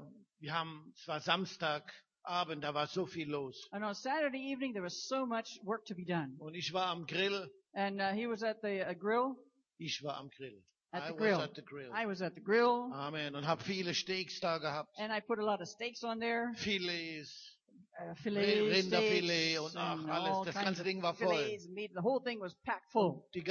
es war Samstagabend, da war so viel los. and on Saturday evening there was so much work to be done. Und ich war am Grill. And he was at the grill. Ich war am Grill. At I the was grill. at the grill. I was at the grill, Amen. Und habe viele Steaks da gehabt. and I put a lot of steaks on there, Filets, filets, Rinderfilet steaks, und ach, and alles. all Das kinds ganze of Ding war voll. fillets and meat. The whole thing was packed full. Der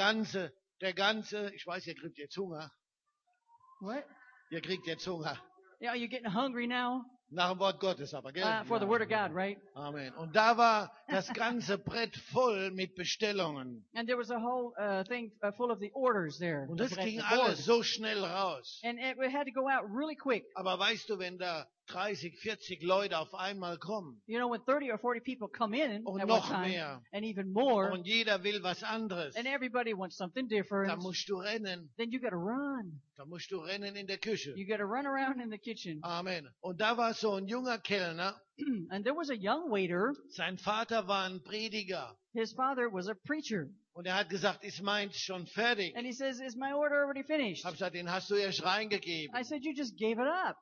ganze, ich weiß, ihr kriegt jetzt Hunger. What? Ihr kriegt jetzt Hunger. Yeah, you're getting hungry now Nach dem Wort Gottes aber, gell? for the Ja. word of God, right? Amen. Und da war das ganze Brett voll mit Bestellungen. And there was a whole thing full of the orders there. Und das The ging board. alles so schnell raus. And it had to go out really quick. Aber weißt du, wenn da 30, 40 Leute auf einmal kommen You know, when 30 or 40 people come in und at one noch time, mehr and even more, und jeder will was anderes, and everybody wants something different, da musst du rennen. then you got to run. Da musst du rennen in der Küche. You got to run around in the kitchen. Amen. Und da war so ein junger Kellner. And there was a young waiter. Sein Vater war ein Prediger. His father was a preacher. Und er hat gesagt, ist meins schon fertig. And he says, is my order already finished? Hab gesagt, den hast du erst reingegeben. I said, you just gave it up.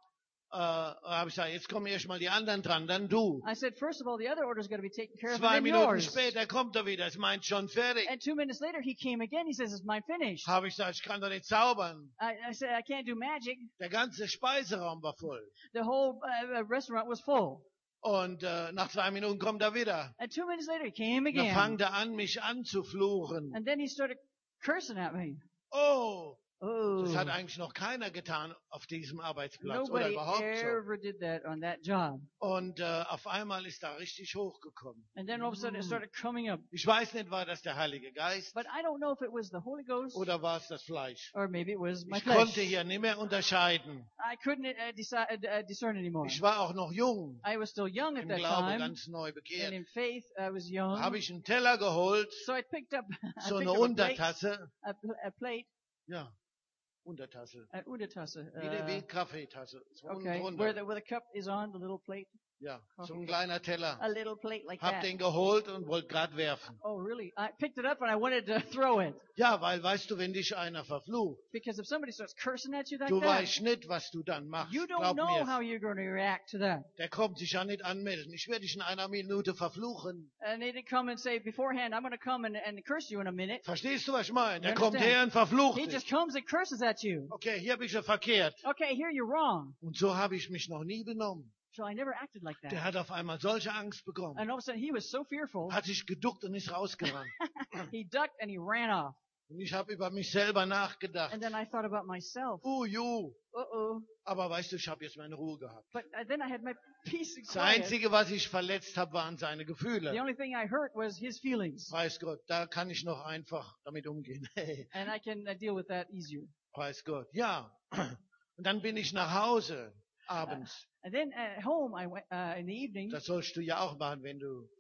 Hab ich gesagt, jetzt kommen erst mal die anderen dran, dann du. I said, first of all, the other order's got to be taken care of, 2 and then Minuten yours. später kommt er wieder, ist meins schon fertig. And 2 minutes later, he came again. He says, is mine finished? Habe ich gesagt, ich kann doch nicht zaubern. I said, I can't do magic. Der ganze Speiseraum war voll. The whole restaurant was full. Und nach 2 Minuten kommt er wieder. And 2 minutes later, he came Dann again. fängt er an, mich anzufluchen. And then he started cursing at me. Oh, Oh, das hat eigentlich noch keiner getan auf diesem Arbeitsplatz oder nobody überhaupt so. ever did that on that job. Und auf einmal ist er richtig hochgekommen. And then all of a sudden, it started coming up. Ich weiß nicht, war das der Heilige Geist But I don't know if it was the Holy Ghost oder war es das Fleisch? or maybe it was my Ich flesh. konnte hier nicht mehr unterscheiden. I couldn't discern anymore. Ich war auch noch jung, I was still young at im that Glaube time, ganz neu and bekehrt. in faith I was young. Habe ich einen Teller geholt, So I picked up, so eine a plate, Untertasse. a plate, Ja, Untertasse. an Untertasse. Wie Kaffeetasse. So unten Okay, drunter. where the cup is on, the little plate, Ja, so ein kleiner Teller. a little plate like Hab that. den geholt und wollte gerade werfen. Oh, really? I picked it up and I wanted to throw it. Ja, weil weißt du, wenn dich einer verflucht, Because if somebody starts cursing at you like du that, weißt nicht, was du dann machst. you don't Glaub know mir. how you're going to react to that. Der kommt sich ja nicht anmelden. Ich werde dich in einer Minute verfluchen. And they didn't come and say beforehand, I'm going to come and curse you in a minute. Verstehst du, was ich meine? Der You kommt understand? her und verflucht He dich. just comes and curses at you. Okay, hier bist du verkehrt. Okay, here you're wrong. Und so habe ich mich noch nie benommen. So I never acted like Der that. hat auf einmal solche Angst bekommen. And all of a sudden he was so fearful, Hat sich geduckt und ist rausgerannt. he ducked and he ran off. Und ich habe über mich selber nachgedacht. And then I thought about myself. Ju. Uh-oh. Aber weißt du, ich habe jetzt meine Ruhe gehabt. But then I had my peace and Das quiet. Einzige, was ich verletzt habe, waren seine The Gefühle. only thing I hurt was his feelings. Preis Gott, da kann ich noch einfach damit umgehen. And I can deal with that easier. Preis Gott. Ja. Und dann bin ich nach Hause abends. And then at home, I went in the evening, Das sollst du ja auch machen, wenn du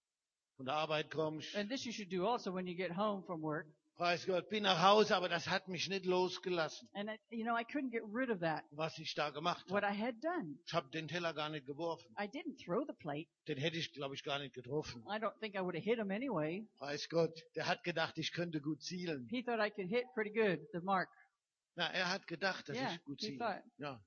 von der Arbeit kommst. and this you should do also when you get home from work. Preis Gott, bin nach Hause, aber das hat mich nicht losgelassen, And I couldn't get rid of that, was ich da gemacht what habe. I had done. Ich habe den Teller gar nicht geworfen. I didn't throw the plate. Den hätte ich, glaube ich, gar nicht getroffen. I don't think I would have hit him anyway. Preis Gott, der hat gedacht, ich könnte gut zielen. He thought I could hit pretty good, the mark. Na, er hat gedacht, dass Yeah, ich gut he ziele. thought. Ja.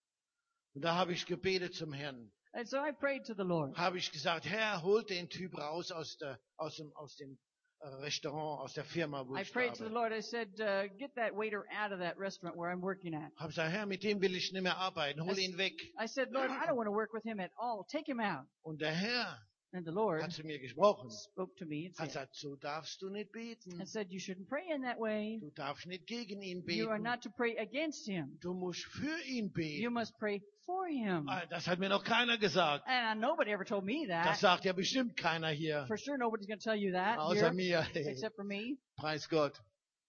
Und da habe ich gebetet zum Herrn. And so I prayed to the Lord. Habe ich gesagt, Herr, holt den Typ raus aus dem Restaurant, aus der Firma, wo I ich prayed to the arbeite. Lord. I said, get that waiter out of that restaurant where I'm working at. Habe gesagt, Herr, mit dem will ich nicht mehr arbeiten. Hol I- ihn weg. I said, Lord, I don't want to work with him at all. Take him out. Und der Herr And the Lord hat zu mir gesprochen. spoke to me and Hat said, gesagt, so darfst du nicht beten. you shouldn't pray in that way. Du darfst nicht gegen ihn You are beten. not to pray against him. Du musst für ihn You beten. must pray for him. Ah, das hat mir noch keiner gesagt. And nobody ever told me Das that. sagt ja bestimmt keiner hier. For sure, nobody's going to tell you that Außer here, mir. except for me. Preis Gott.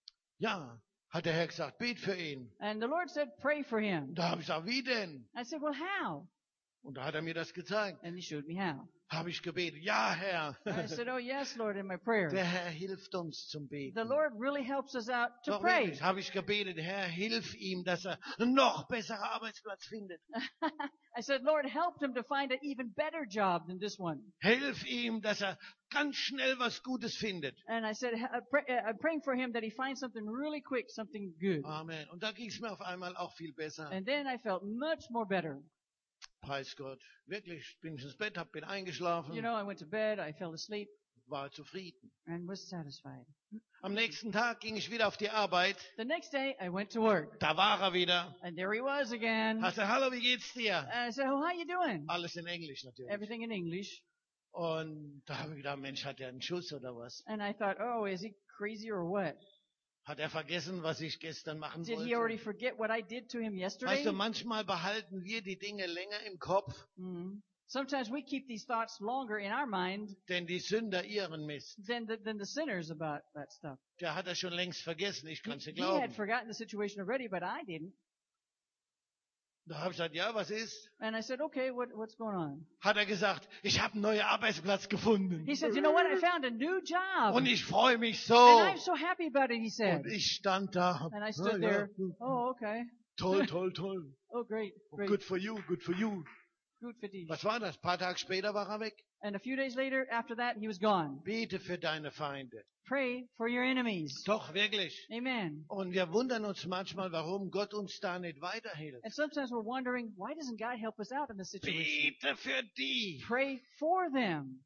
Ja, hat der Herr gesagt, bet für ihn. And the Lord said, pray for him. Da habe ich gesagt, wie denn? I said, well, how? Und da hat er mir das gezeigt. And he showed me how. Habe ich gebetet, ja Herr. And I said, oh yes, Lord, in my prayer. Der Herr hilft uns zum The Beten. Lord really helps us out to Doch pray. wirklich, habe ich gebetet, Herr, hilf ihm, dass er einen noch besseren Arbeitsplatz findet. I said, Lord, help him to find an even better job than this one. Hilf ihm, dass er ganz schnell was Gutes findet. And I said, I'm praying for him that he finds something really quick, something good. Amen. Und da ging es mir auf einmal auch viel besser. And then I felt much more better. Preis Gott. Wirklich, bin ich ins Bett, bin eingeschlafen, You know, I went to bed, I fell asleep, war zufrieden. and was satisfied. Am nächsten Tag ging ich wieder auf die Arbeit. The next day, I went to work, Da war er wieder. and there he was again. Hat gesagt, hallo, wie geht's dir? And I said, oh, how you doing? Alles in Englisch natürlich. Everything in English. Und da habe ich gedacht, Mensch, hat er einen Schuss oder was? And I thought, oh, is he crazy or what? Hat er vergessen, was ich gestern machen Did he already wollte? forget what I did to him yesterday? Weißt du, manchmal behalten wir die Dinge länger im Kopf, Mhm. Sometimes we keep these thoughts longer in our mind denn die Sünder ihren Mist. than the sinners about that stuff. Der hat er schon längst vergessen, ich kann es dir He had glauben. forgotten the situation already, but I didn't. Da habe ich gesagt, ja, was ist? And I said, okay, what's going on? Hat er gesagt, ich habe einen neuen Arbeitsplatz gefunden. He said, you know what? I found a new job. Und ich freue mich so. And I'm so happy about it, he said. Und ich stand da. And I stood Ja, there. Oh, okay. Toll, toll, toll. Oh, great, great. Good for you, good for you. Good for thee. Was war das? Ein paar Tage später war er weg. And a few days later, after that, he was gone. Bete für deine Feinde. Pray for your enemies. Doch, wirklich. Amen. Und wir wundern uns manchmal, warum Gott uns da nicht weiterhilft. And sometimes we're wondering, why doesn't God help us out in this situation? Bete für die. Pray for them.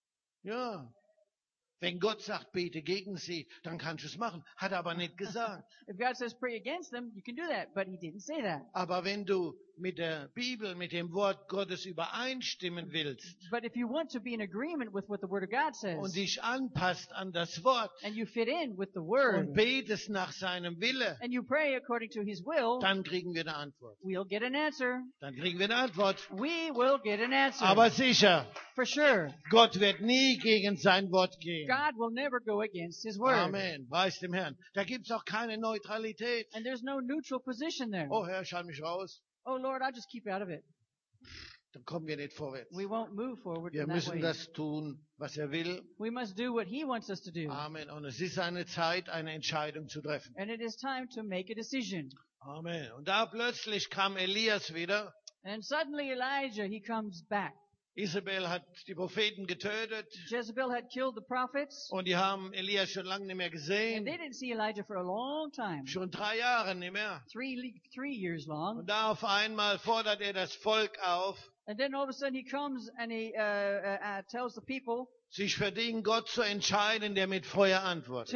Ja. Wenn Gott sagt, bete gegen sie, dann kannst du es machen. Hat er aber nicht gesagt. If God says pray against them, you can do that, but he didn't say that. Aber wenn du mit der Bibel, mit dem Wort Gottes übereinstimmen willst But if you want to be in agreement with what the Word of God says, und dich anpasst an das Wort and you fit in with the Word, und betest nach seinem Wille, and you pray according to His will, dann kriegen wir eine Antwort. we'll get an answer. Dann kriegen wir eine Antwort. We will get an answer. Aber sicher, For sure. Gott wird nie gegen sein Wort gehen. God will never go against His Word. Amen. Weiß dem Herrn. Da gibt's auch keine Neutralität. And there's no neutral position there. Oh Herr, schall mich raus. Oh Lord, I'll just keep out of it. Dann kommen wir nicht vorwärts. We won't move forward Wir in that müssen way. das tun, was er will. We must do what He wants us to do. Amen. Und es ist eine Zeit, eine Entscheidung zu treffen. And it is time to make a decision. Amen. Und da plötzlich kam Elias wieder. And suddenly Elijah, he comes back. Isabel hat die Propheten getötet. Jezebel had killed the prophets. Und die haben Elias schon lange nicht mehr And gesehen. they didn't see Elijah for a long time. Schon 3 Jahre nicht mehr. Three years long. Und da auf einmal fordert er das Volk auf, And then all of a sudden he comes and he tells the people sich für den Gott zu entscheiden, der mit Feuer antwortet.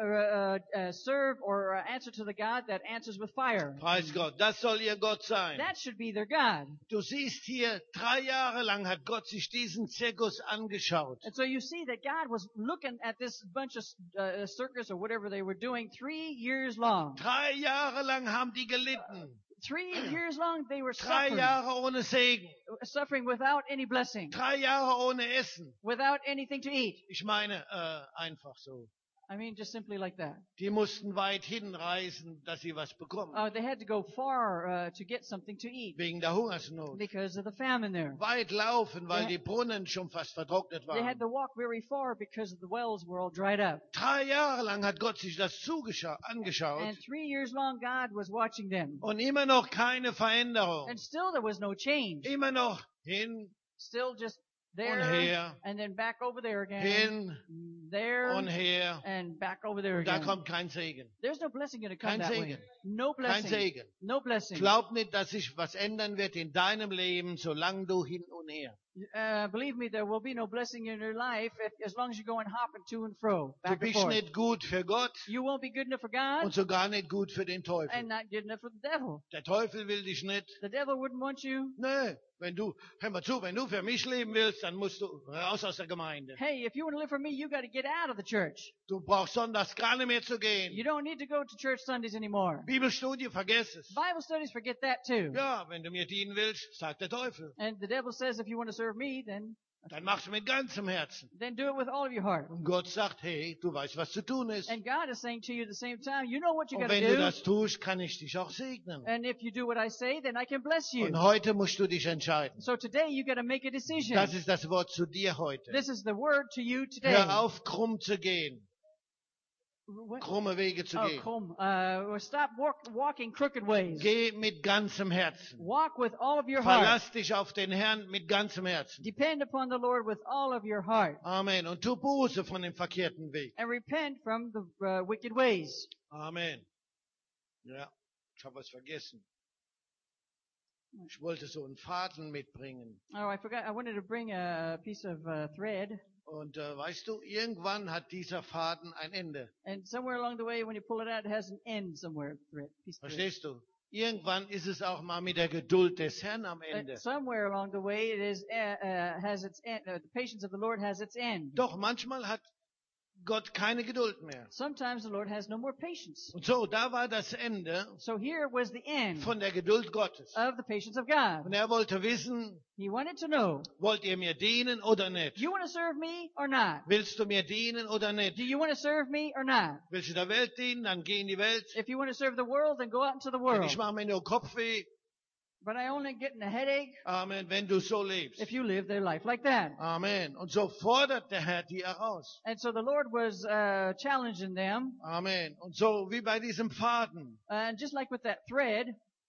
to serve or answer to the God that answers with fire. Preis Gott. Das soll ihr Gott sein. That should be their God. Du siehst hier, 3 Jahre lang hat Gott sich diesen Zirkus angeschaut. And so you see that God was looking at this bunch of circus or whatever they were doing 3 years long. 3 Jahre lang haben die gelitten. 3 years long they were 3 suffering, Jahre ohne Segen. suffering without any blessing, 3 Jahre ohne Essen. without anything to eat. Ich meine, einfach so. I mean, just simply like that. Die mussten weit hinreisen, dass sie was bekommen. They had to go far to get something to eat Wegen der Hungersnot. because of the famine there. Weit laufen, weil Ja. die Brunnen schon fast vertrocknet They had waren. to walk very far because the wells were all dried up. 3 Jahre lang hat Gott sich das angeschaut. And 3 years long, God was watching them. Und immer noch keine Veränderung. And still there was no change. Immer noch hin Still just und there her, and then back over there again. hin There und her. and back over there Da again. kommt kein Segen. There's no blessing going to come Kein that way. Segen. No Kein blessing. Segen. No blessing. Glaub nicht, dass sich was ändern wird in deinem Leben, solange du hin und her. Believe me, there will be no blessing in your life as long as you're going hopping to and fro, Du back and bist forth. nicht gut für Gott You won't be good enough for God und sogar nicht gut für den Teufel. and not good enough for the devil. Der Teufel will dich nicht. The devil wouldn't want you. Nee, hör mal zu, wenn du für mich leben willst, dann musst du raus aus der Gemeinde. Hey, if you want to live for me, you got to get out of the church. Du brauchst sonntags gar nicht mehr zu You gehen. don't need to go to church Sundays anymore. Bibelstudie, vergiss es. Bible studies, forget that too. Ja, wenn du mir dienen willst, sagt der Teufel. And the devil says, if you want to serve me, then Dann machst du mit ganzem Herzen. then do it with all of your heart. Und Gott sagt, hey, du weißt, was zu tun ist. And God is saying to you at the same time, you know what you Und got to wenn du do. das tust, kann ich dich auch segnen. And if you do what I say, then I can bless you. Und heute musst du dich entscheiden. So today you got to make a decision. Das ist das Wort zu dir heute. This is the word to you today. Hör auf, krumm zu gehen. What? Krumme Wege zu Oh, gehen. come. Stop walking crooked ways. Geh mit ganzem Herzen. Walk with all of your heart. Verlass dich auf den Herrn mit ganzem Herzen. Depend upon the Lord with all of your heart. Amen. Und tu Buße von dem verkehrten Weg. And repent from the wicked ways. Amen. Ja, ich habe was vergessen. Ich wollte so einen Faden mitbringen. Oh, I forgot. I wanted to bring a piece of thread. Und weißt du, irgendwann hat dieser Faden ein Ende. And somewhere along the way, when you pull it out, it has an end somewhere. Piece of thread. Verstehst du? Irgendwann ist es auch mal mit der Geduld des Herrn am Ende. Somewhere along the way, it is has its end. The patience of the Lord has its end. Doch manchmal hat Gott keine Geduld mehr. Sometimes the Lord has no more patience. Und so, da war das Ende So here was the end von der Geduld Gottes. of the patience of God. Und er wollte wissen, He wanted to know, wollt ihr mir dienen oder nicht? do you want to serve me or not? Willst du mir dienen oder nicht? Do you want to serve me or not? Willst du der Welt dienen, dann geh in die Welt. If you want to serve the world, then go out into the Und world. ich mache mir nur Kopfweh. But I only get in a headache Amen, wenn du so lebst. if you live their life like that. Amen. Und so fordert der Herr die heraus. And so the Lord was challenging them. Amen. Und so wie bei diesem Faden And just like with that thread,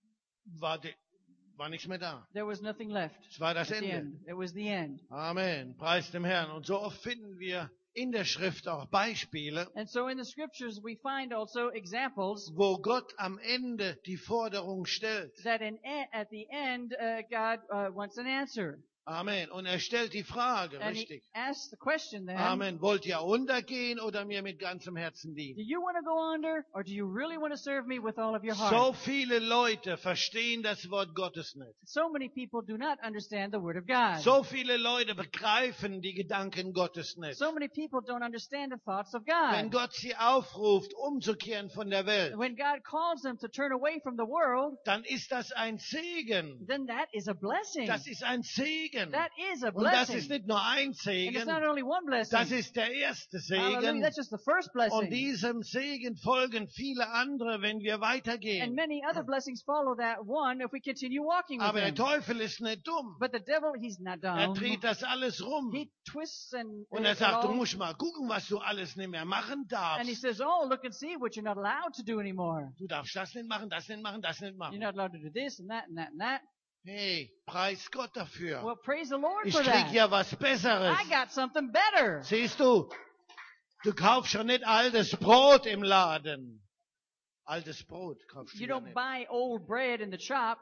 war nichts mehr da. there was nothing left. Es war das At the Ende. end. It was the end. Amen. Preis dem Herrn. Und so oft finden wir in der Schrift auch Beispiele, And so in the scriptures we find also examples wo Gott am Ende die Forderung stellt. that at the end God wants an answer. Amen. Und er stellt die Frage, And he richtig. asks the question then, Amen. Wollt ihr untergehen oder mir mit ganzem Herzen do dienen? you want to go under or do you really want to serve me with all of your heart? So viele Leute verstehen das Wort Gottes nicht. So many people do not understand the word of God. So viele Leute begreifen die Gedanken Gottes nicht. So many people don't understand the thoughts of Wenn God. Gott sie aufruft, umzukehren von der Welt, When God calls them to turn away from the world, dann ist das ein Segen. then that is a blessing. Das ist ein Segen. That is a Und das blessing. ist nicht nur ein And it's Segen, not only one blessing. das ist der erste Hallelujah, Segen. that's just the first Und blessing. diesem Segen folgen viele andere, wenn wir And weitergehen. many other blessings follow that one if we continue walking with Aber der Him. Teufel ist nicht dumm. But the devil, he's not Er dumb. dreht das alles rum. He twists and Und er sagt, du all. musst mal gucken, was du alles nicht mehr machen And he darfst. says, oh, look and see what you're not allowed to do anymore. Du darfst das nicht machen, das nicht machen, das nicht You're machen. not allowed to do this and that and that and that. Hey, preis Gott dafür. Well, praise the Lord Ich for krieg that. ja was Besseres. I got something better. Siehst du, du kaufst schon nicht altes Brot im Laden. Altes Brot kaufst du You ja don't nicht. buy old bread in the shop.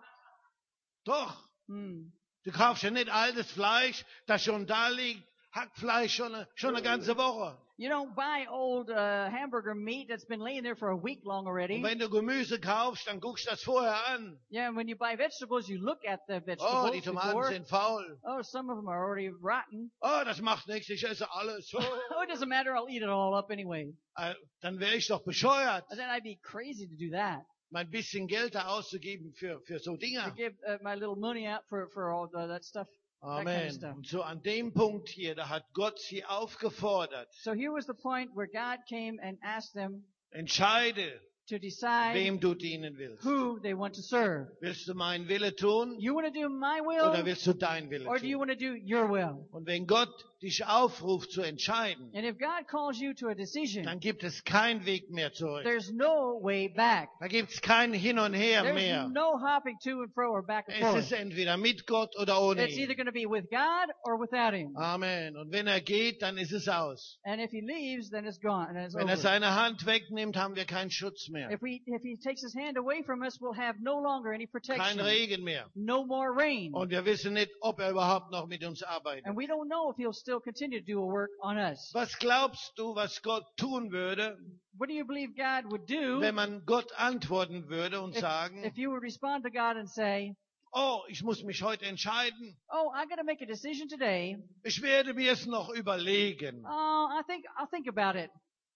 Doch, Hmm. du kaufst ja nicht altes Fleisch, das schon da liegt. Hackfleisch schon eine ganze Woche. You don't buy old hamburger meat that's been laying there for a week long already. Und wenn du Gemüse kaufst, dann guckst du das vorher an. Yeah, and when you buy vegetables, you look at the Oh, vegetables die Tomaten before. sind faul. Oh, some of them are already rotten. Oh, das macht nichts, ich esse alles. Oh, it doesn't matter. I'll eat it all up anyway. Dann wäre ich doch bescheuert, And then I'd be crazy to do that. mein bisschen Geld da auszugeben für so To Dinge. give my little money out for all that stuff. That kind of Amen. stuff. Und so an dem Punkt hier, da hat Gott sie aufgefordert. So here was the point where God came and asked them Entscheide, to decide wem du dienen willst. who they want to serve. Willst du meinen Wille tun You want to do my oder will, willst du dein Wille or do you tun? want to do your will? Und wenn Gott dich aufruft zu entscheiden, And if God calls you to a decision, dann gibt es keinen Weg mehr zurück. there's no way back. Da gibt es kein Hin und Her There's mehr. no hopping to and fro or back and Es ist forth. entweder mit Gott oder ohne It's either ihn. going to be with God or without Him. Amen. Und wenn er geht, dann ist es aus. And if He leaves, then it's gone and it's Wenn er over. seine Hand wegnimmt, haben wir keinen Schutz mehr. If He takes His hand away from us, we'll have no longer any Kein protection. Regen mehr. No more rain. Und wir wissen nicht, ob er überhaupt noch mit uns arbeitet. And we don't know if He'll still continue to do a work on us. Was glaubst du, was Gott tun würde, What do you believe God would do wenn man Gott antworten würde und sagen, if you would respond to God and say, oh, ich muss mich heute entscheiden. oh, I got to make a decision today. Ich werde mir es noch überlegen. Oh, I'll think about it.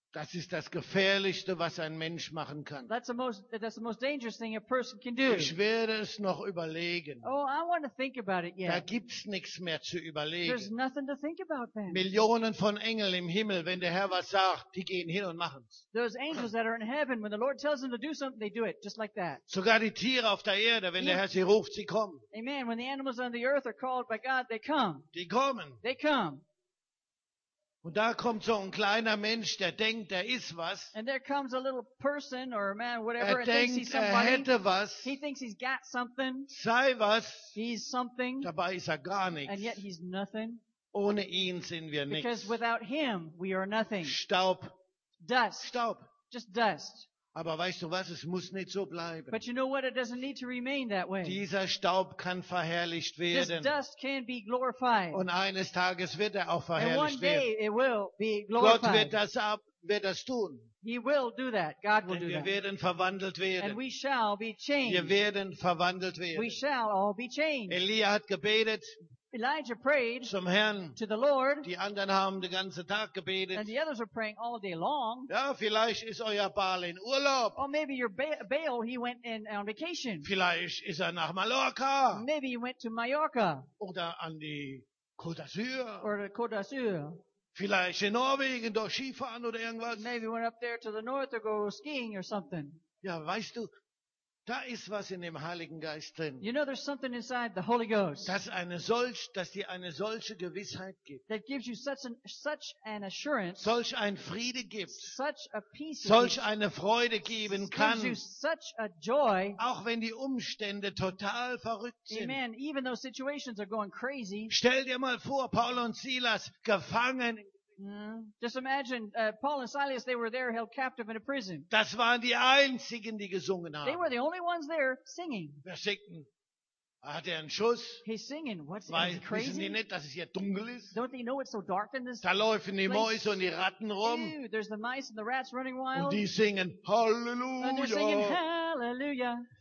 Das ist das Gefährlichste, was ein Mensch machen kann. That's the most dangerous thing a person can do. Ich werde es noch überlegen. Oh, I want to think about it Da yet. gibt's nichts mehr zu There's überlegen. nothing to think about then. Millionen von Engeln im Himmel, wenn der Herr was sagt, die gehen hin und machen's. Those angels that are in heaven, when the Lord tells them to do something, they do it just like that. Sogar die Tiere auf der Erde, wenn der Herr sie ruft, sie kommen. Amen. When the animals on the earth are called by God, they come. Die kommen. They come. Und da kommt so ein kleiner Mensch, der denkt, er ist was. And there comes a little person or a man, whatever, Er and thinks he's denkt, er somebody. hätte was. He thinks he's got something. Sei was. He's something. Dabei ist er gar And nichts. yet he's nothing. Ohne ihn sind wir Because nichts. without him, we are nothing. Staub. Dust. Staub. Just dust. Aber weißt du was? Es muss nicht so bleiben. But you know what? It doesn't need to remain that way. Dieser Staub kann verherrlicht This werden. dust can be glorified. Und eines Tages wird er auch And one verherrlicht werden. day it will be Gott glorified. wird das tun. He will do that. God will Denn do wir that. werden verwandelt And werden. we shall be Wir changed. werden verwandelt We werden. shall all be changed. Elia hat gebetet Elijah prayed zum Herrn. to the Lord, Die anderen haben den ganzen Tag gebetet. and the others are praying all day long. Ja, vielleicht ist euer Baal in Urlaub. Or maybe your Baal, he went on vacation. Vielleicht ist er nach Mallorca. Maybe he went to Mallorca Oder an die Côte d'Azur. or to Côte d'Azur. Vielleicht in Norwegen durch Skifahren oder irgendwas. Maybe went up there to the north to go skiing or something. Ja, weißt du, da ist was in dem Heiligen Geist drin. You know, there's something inside the Holy Ghost Dass dir eine solche Gewissheit gibt. that gives you such an assurance, Solch ein Friede gibt. such a peace, Solch eine Freude geben gives you kann. such a joy. Auch wenn die Umstände total verrückt sind. Amen. Even though situations are going crazy. Stell dir mal vor, Paul und Silas gefangen. Just imagine Paul and Silas, they were there held captive in a prison. Das waren die einzigen, die gesungen They haben. were the only ones there singing. Wer singten? Hat er einen Schuss? He's singing. What's is Weil he wissen die crazy? nicht, dass es hier dunkel ist? Don't they know it's so dark in this? Da laufen die Place. Mäuse und die Ratten rum. Ew, there's the mice and the rats running Und wild. die singen And they're singing Halleluja. hallelujah.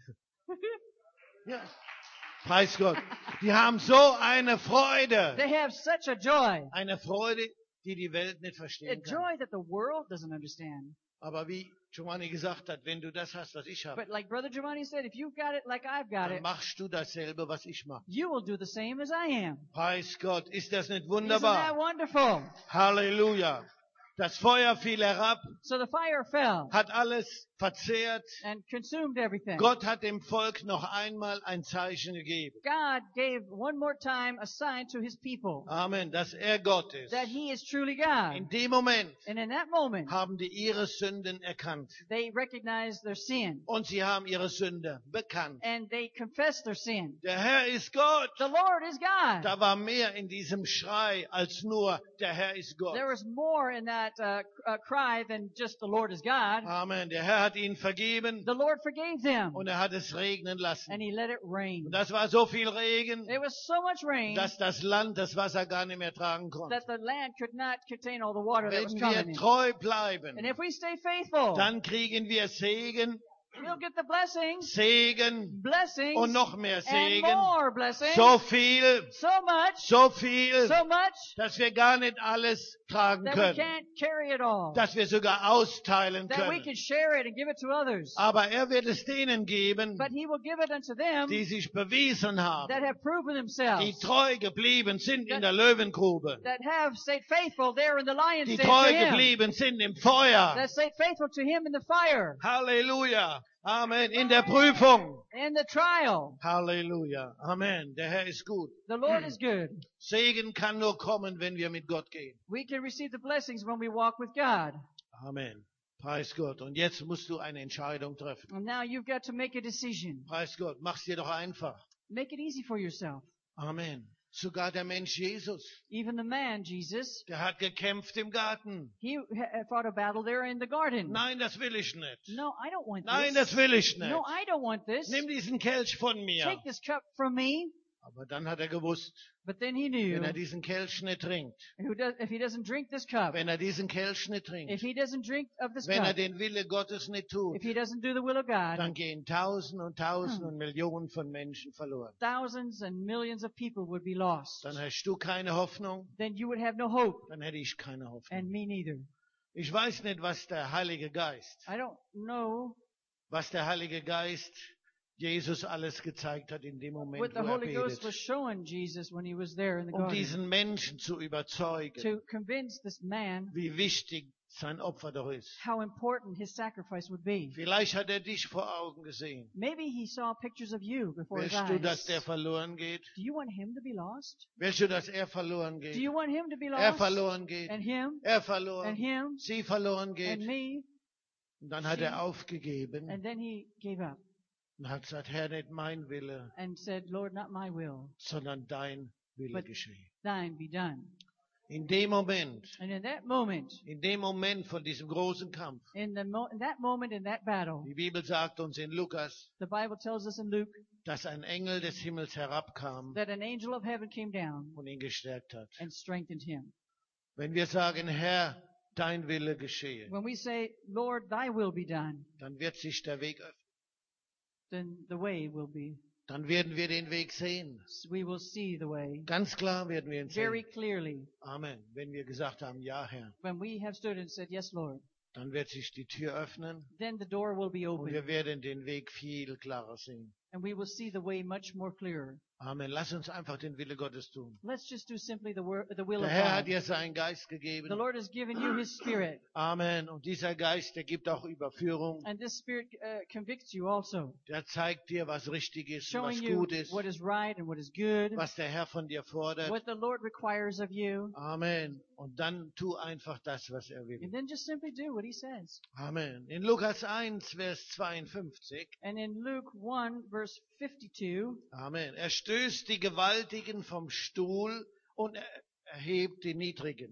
Ja. Preis Gott. Die haben so eine Freude. They have such a joy. Eine Freude, die die Welt nicht A verstehen kann. joy that the world doesn't understand. Aber wie Giovanni gesagt hat, wenn du das hast, was ich habe, But like Brother Giovanni said, if you've got it like I've got dann it, machst du dasselbe, was ich mache. you will do the same as I am. Preis Gott. Ist das nicht Isn't that wunderbar? wonderful? Halleluja. Das Feuer fiel herab, So the fire fell hat alles verzehrt. and consumed everything. Gott hat dem Volk noch einmal ein Zeichen gegeben. God gave one more time a sign to his people Amen, dass er Gott ist. that he is truly God. In dem Moment And in that moment, haben die ihre Sünden erkannt. they recognized their sin Und sie haben ihre Sünde bekannt. and they confessed their sin. Der Herr ist Gott. The Lord is God. Da war mehr in diesem Schrei als nur der Herr ist Gott. There was more in that cry than just the Lord is God. Amen. Der Herr hat ihnen vergeben The Lord forgave them und er hat es regnen lassen. and he let it rain. Und das war so viel Regen, It was so much rain dass das Land das Wasser gar nicht mehr tragen konnte. that the land could not contain all the water that was Wenn coming wir in. treu bleiben, And if we stay faithful, dann kriegen wir Segen, we'll get the blessings, Segen blessings, und noch mehr and Segen. more blessings. So viel, So viel, much, dass wir gar nicht alles tragen that we können. can't carry it all. Dass wir sogar austeilen That we können. can share it and give it to others. Aber er wird es denen geben, But he will give it unto them die sich bewiesen haben, that have proven die themselves, treu geblieben sind in der Löwengrube, that have stayed faithful there in the lion's die den treu to him, geblieben sind im Feuer. that stayed faithful to him in the fire, Halleluja. Amen. In der Prüfung. in the trial. Halleluja. Amen. Der Herr ist gut. The Lord is good. Segen kann nur kommen, wenn wir mit Gott gehen. We can receive the blessings when we walk with God. Amen. Preis Gott. Und jetzt musst du eine Entscheidung treffen. And now you've got to make a decision. Preis Gott. Mach's dir doch einfach. Make it easy for yourself. Amen. Sogar der Mensch Jesus, Even the man, Jesus, der hat gekämpft im Garten. he fought a battle there in the garden. Nein, das will ich nicht. No, I don't want Nein, this. das will ich nicht. No, I don't want this. Nimm diesen Kelch von mir. Take this cup from me. Aber dann hat er gewusst, But then he knew wenn er diesen Kelch nicht trinkt, if he doesn't drink this cup, wenn er diesen Kelch nicht if trinkt, he doesn't drink of this wenn er cup, den Wille Gottes nicht tut, if he doesn't do the will of God, dann gehen Tausende und Tausende und Millionen von Menschen verloren. thousands and millions of people would be lost. Dann hast du keine Hoffnung, Then you would have no hope, dann hätte ich keine Hoffnung. and me neither. Ich weiß nicht, was der Heilige Geist Jesus alles gezeigt hat in dem Moment, what the wo Holy Ghost was betet, showing Jesus when he was there in the garden. diesen Menschen zu überzeugen, To convince this man wie wichtig sein Opfer doch ist. how important his sacrifice would be. Vielleicht hat dich vor Augen gesehen. Maybe he saw pictures of you before his Willst du, dass der eyes. verloren geht? Do you want him to be lost? Willst du, dass verloren Do geht? you want him to be Er lost? verloren geht. And him? Verloren. And him? Sie verloren And geht. me? Und dann hat aufgegeben And then he gave up und hat gesagt, Herr, nicht mein Wille, and said, Lord, not my will, sondern dein Wille But- geschehe. thine be done. In dem Moment And in that moment, von diesem großen Kampf, in that moment, in that battle, die Bibel sagt uns in Lukas, the Bible tells us in Luke dass ein Engel des Himmels herabkam that an angel of heaven came down und ihn gestärkt hat. and strengthened him. Wenn wir sagen, Herr, dein Wille geschehe, When we say, Lord, thy will be done, dann wird sich der Weg öffnen. then the way will be, Dann werden wir den Weg sehen. we will see the way Ganz klar werden wir ihn very sehen. clearly. Amen. Wenn wir gesagt haben, ja, Herr, When we have stood and said, yes, Lord, dann wird sich die Tür öffnen then the door will be und open wir werden den Weg viel klarer sehen. and we will see the way much more clearer. Amen. Lass uns einfach den Wille Gottes tun. Let's just do simply the will Der of Herr hat God. dir seinen Geist The gegeben. Lord has given you His Spirit, Amen. Und dieser Geist, der gibt auch Überführung. and this Spirit convicts you also, Der zeigt dir, was richtig ist und was showing you gut ist, what is right and what is good, was der Herr von dir fordert. what the Lord requires of you, Amen. Und dann tu einfach das, was er will. and then just simply do what He says. Amen. In Lukas 1, Vers 52. And in Luke 1, verse 52, Amen. Er stößt die Gewaltigen vom Stuhl und er erhebt die Niedrigen.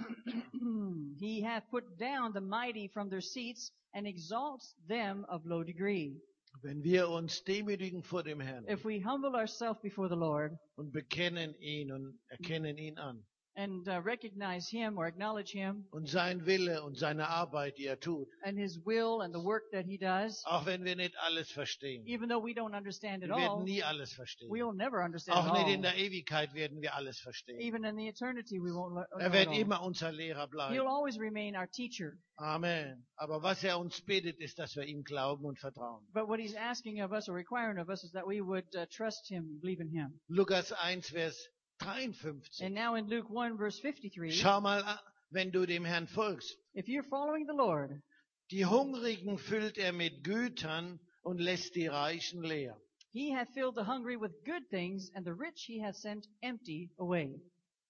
He hath put down the mighty from their seats and exalts them of low degree. Wenn wir uns demütigen vor dem Herrn If we humble ourselves before the Lord und bekennen ihn und erkennen ihn an and recognize Him or acknowledge Him und sein Wille und seine Arbeit, die er tut, and His will and the work that He does, auch wenn wir nicht alles verstehen. even though we don't understand it Wir werden all, nie alles verstehen. we'll never understand Auch it nicht in all. der Ewigkeit werden wir alles verstehen. Even in the eternity, we won't know Er it wird all. immer unser Lehrer He'll bleiben. always remain our teacher. Amen. Aber was er uns bittet, ist, dass wir ihm glauben und vertrauen. But what He's asking of us or requiring of us is that we would trust Him, believe in Him. Lukas 1, Vers 53. And now in Luke 1, verse 53, Schau mal, wenn du dem Herrn folgst. if you're following the Lord, Die Hungrigen füllt er mit Gütern und lässt die Reichen leer. He hath filled the hungry with good things, and the rich He hath sent empty away.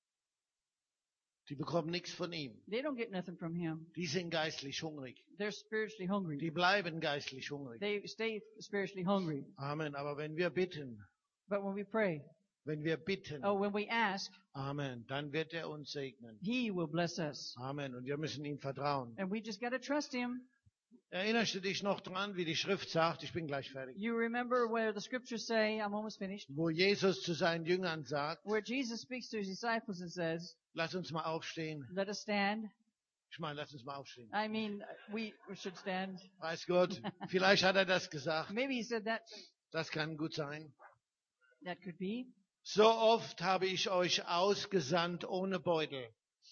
Die bekommen nichts von ihm. They don't get nothing from Him. Die sind geistlich hungrig. They're spiritually hungry. Die bleiben geistlich hungrig. They stay spiritually hungry. Amen. Aber wenn wir bitten, But when we pray, wenn wir bitten, when we ask, Amen, dann wird er uns segnen. He will bless us. Amen. Und wir müssen ihm vertrauen. And we just got to trust Him. Erinnerst du dich noch dran, wie die Schrift sagt, ich bin gleich fertig, You remember where the scriptures say, I'm almost finished, wo Jesus zu seinen Jüngern sagt, where Jesus speaks to His disciples and says, lass uns mal aufstehen. let us stand. Ich meine, lass uns mal aufstehen. I mean, we should stand. Weiß Gott, vielleicht hat er das gesagt. Maybe He said that. Das kann gut sein. That could be. So oft habe ich euch ausgesandt ohne Beutel,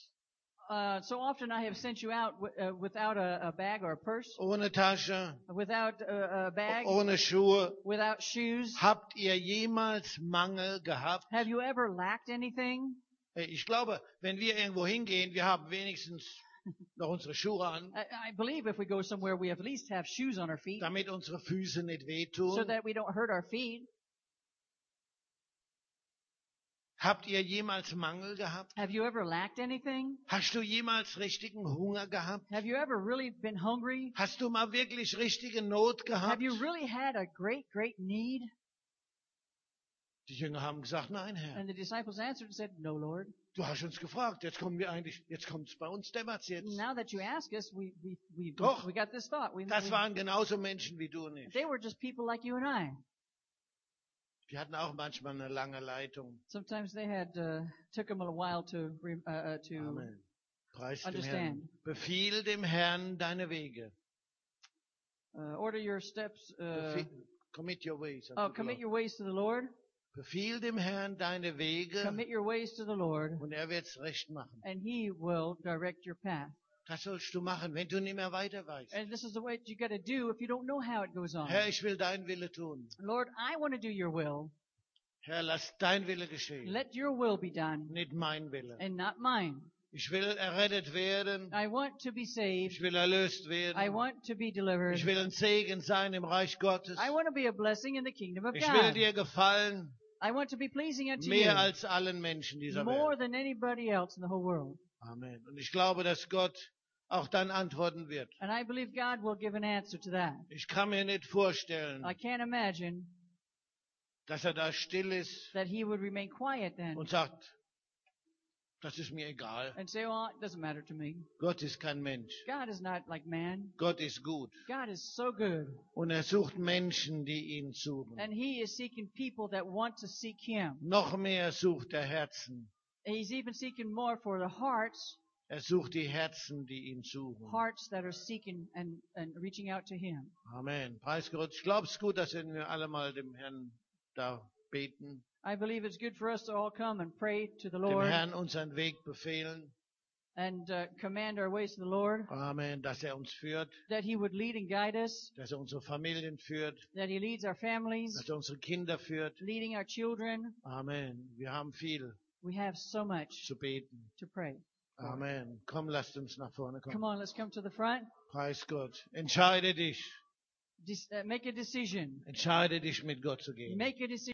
So often I have sent you out without a bag or a purse, ohne Tasche, without a bag, ohne Schuhe. without shoes. Habt ihr jemals Mangel gehabt? Have you ever lacked anything? Ich glaube, wenn wir irgendwo hingehen, wir haben wenigstens noch unsere Schuhe an, I believe if we go somewhere, we at least have shoes on our feet damit unsere Füße nicht so wehtun. that we don't hurt our feet. Habt ihr jemals Mangel gehabt? Have you ever lacked anything? Hast du jemals richtigen Hunger gehabt? Have you ever really been hungry? Hast du mal wirklich richtige Not Have gehabt? you really had a great need? Die Jünger haben gesagt, nein, Herr. And the disciples answered and said, no, Lord. Du hast uns gefragt, jetzt kommt's bei uns, dämmert's jetzt. Now that you ask us, we Doch. got this thought. Das waren genauso Menschen wie du und ich. They were just people like you and I. Die hatten auch manchmal eine lange Leitung. Sometimes they had took them a while to Amen. Preis dem understand. Herrn. Befiehl dem Herrn deine Wege. Order your steps. Commit your ways. Commit your ways to the Lord. Befiehl dem Herrn deine Wege Commit your ways to the Lord, und er wird's recht machen. and He will direct your path. Das sollst du machen, wenn du nicht mehr weiter weißt. And this is the way you got to do if you don't know how it goes on. Herr, ich will dein Wille tun. Lord, I want to do your will. Herr, lass dein Wille geschehen. Let your will be done Nicht mein Wille. and not mine. Ich will errettet werden. I want to be Ich saved. will erlöst I werden. want to be delivered. Ich will ein Segen sein im Reich Gottes. I want to be a blessing in the kingdom of Ich will God. dir gefallen, I want to be pleasing unto mehr you als allen Menschen dieser more Welt. than anybody else in the whole world. Amen. Und ich glaube, dass Gott auch dann antworten wird. And I believe God will give an answer to that. Ich kann mir nicht vorstellen, I can't imagine dass da still ist that he would remain quiet then und sagt, das ist mir egal. and say, well, it doesn't matter to me. Gott ist kein Mensch. God is not like man. Gott ist gut. God is so good. Und er sucht Menschen, die ihn suchen. And he is seeking people that want to seek him. Noch mehr sucht er Herzen. He's even seeking more for the hearts Er sucht die Herzen, die ihn suchen. hearts that are seeking and reaching out to him. Amen. Preis Gott. Ich glaube, es ist gut, dass wir alle mal dem Herrn da beten, I believe it's good for us to all come and pray to the dem Lord Herrn unseren Weg befehlen. and command our ways to the Lord, Amen. Dass er uns führt, that he would lead and guide us, dass er unsere Familien führt, that he leads our families, dass er unsere Kinder führt. leading our children. Amen. Wir haben viel We have so much zu beten. to pray. Amen. Komm, lasst uns nach vorne Come kommen. on, let's come to the front. Preis Gott. Entscheide dich. Make a decision. Entscheide dich, mit Gott zu gehen. Make a decision.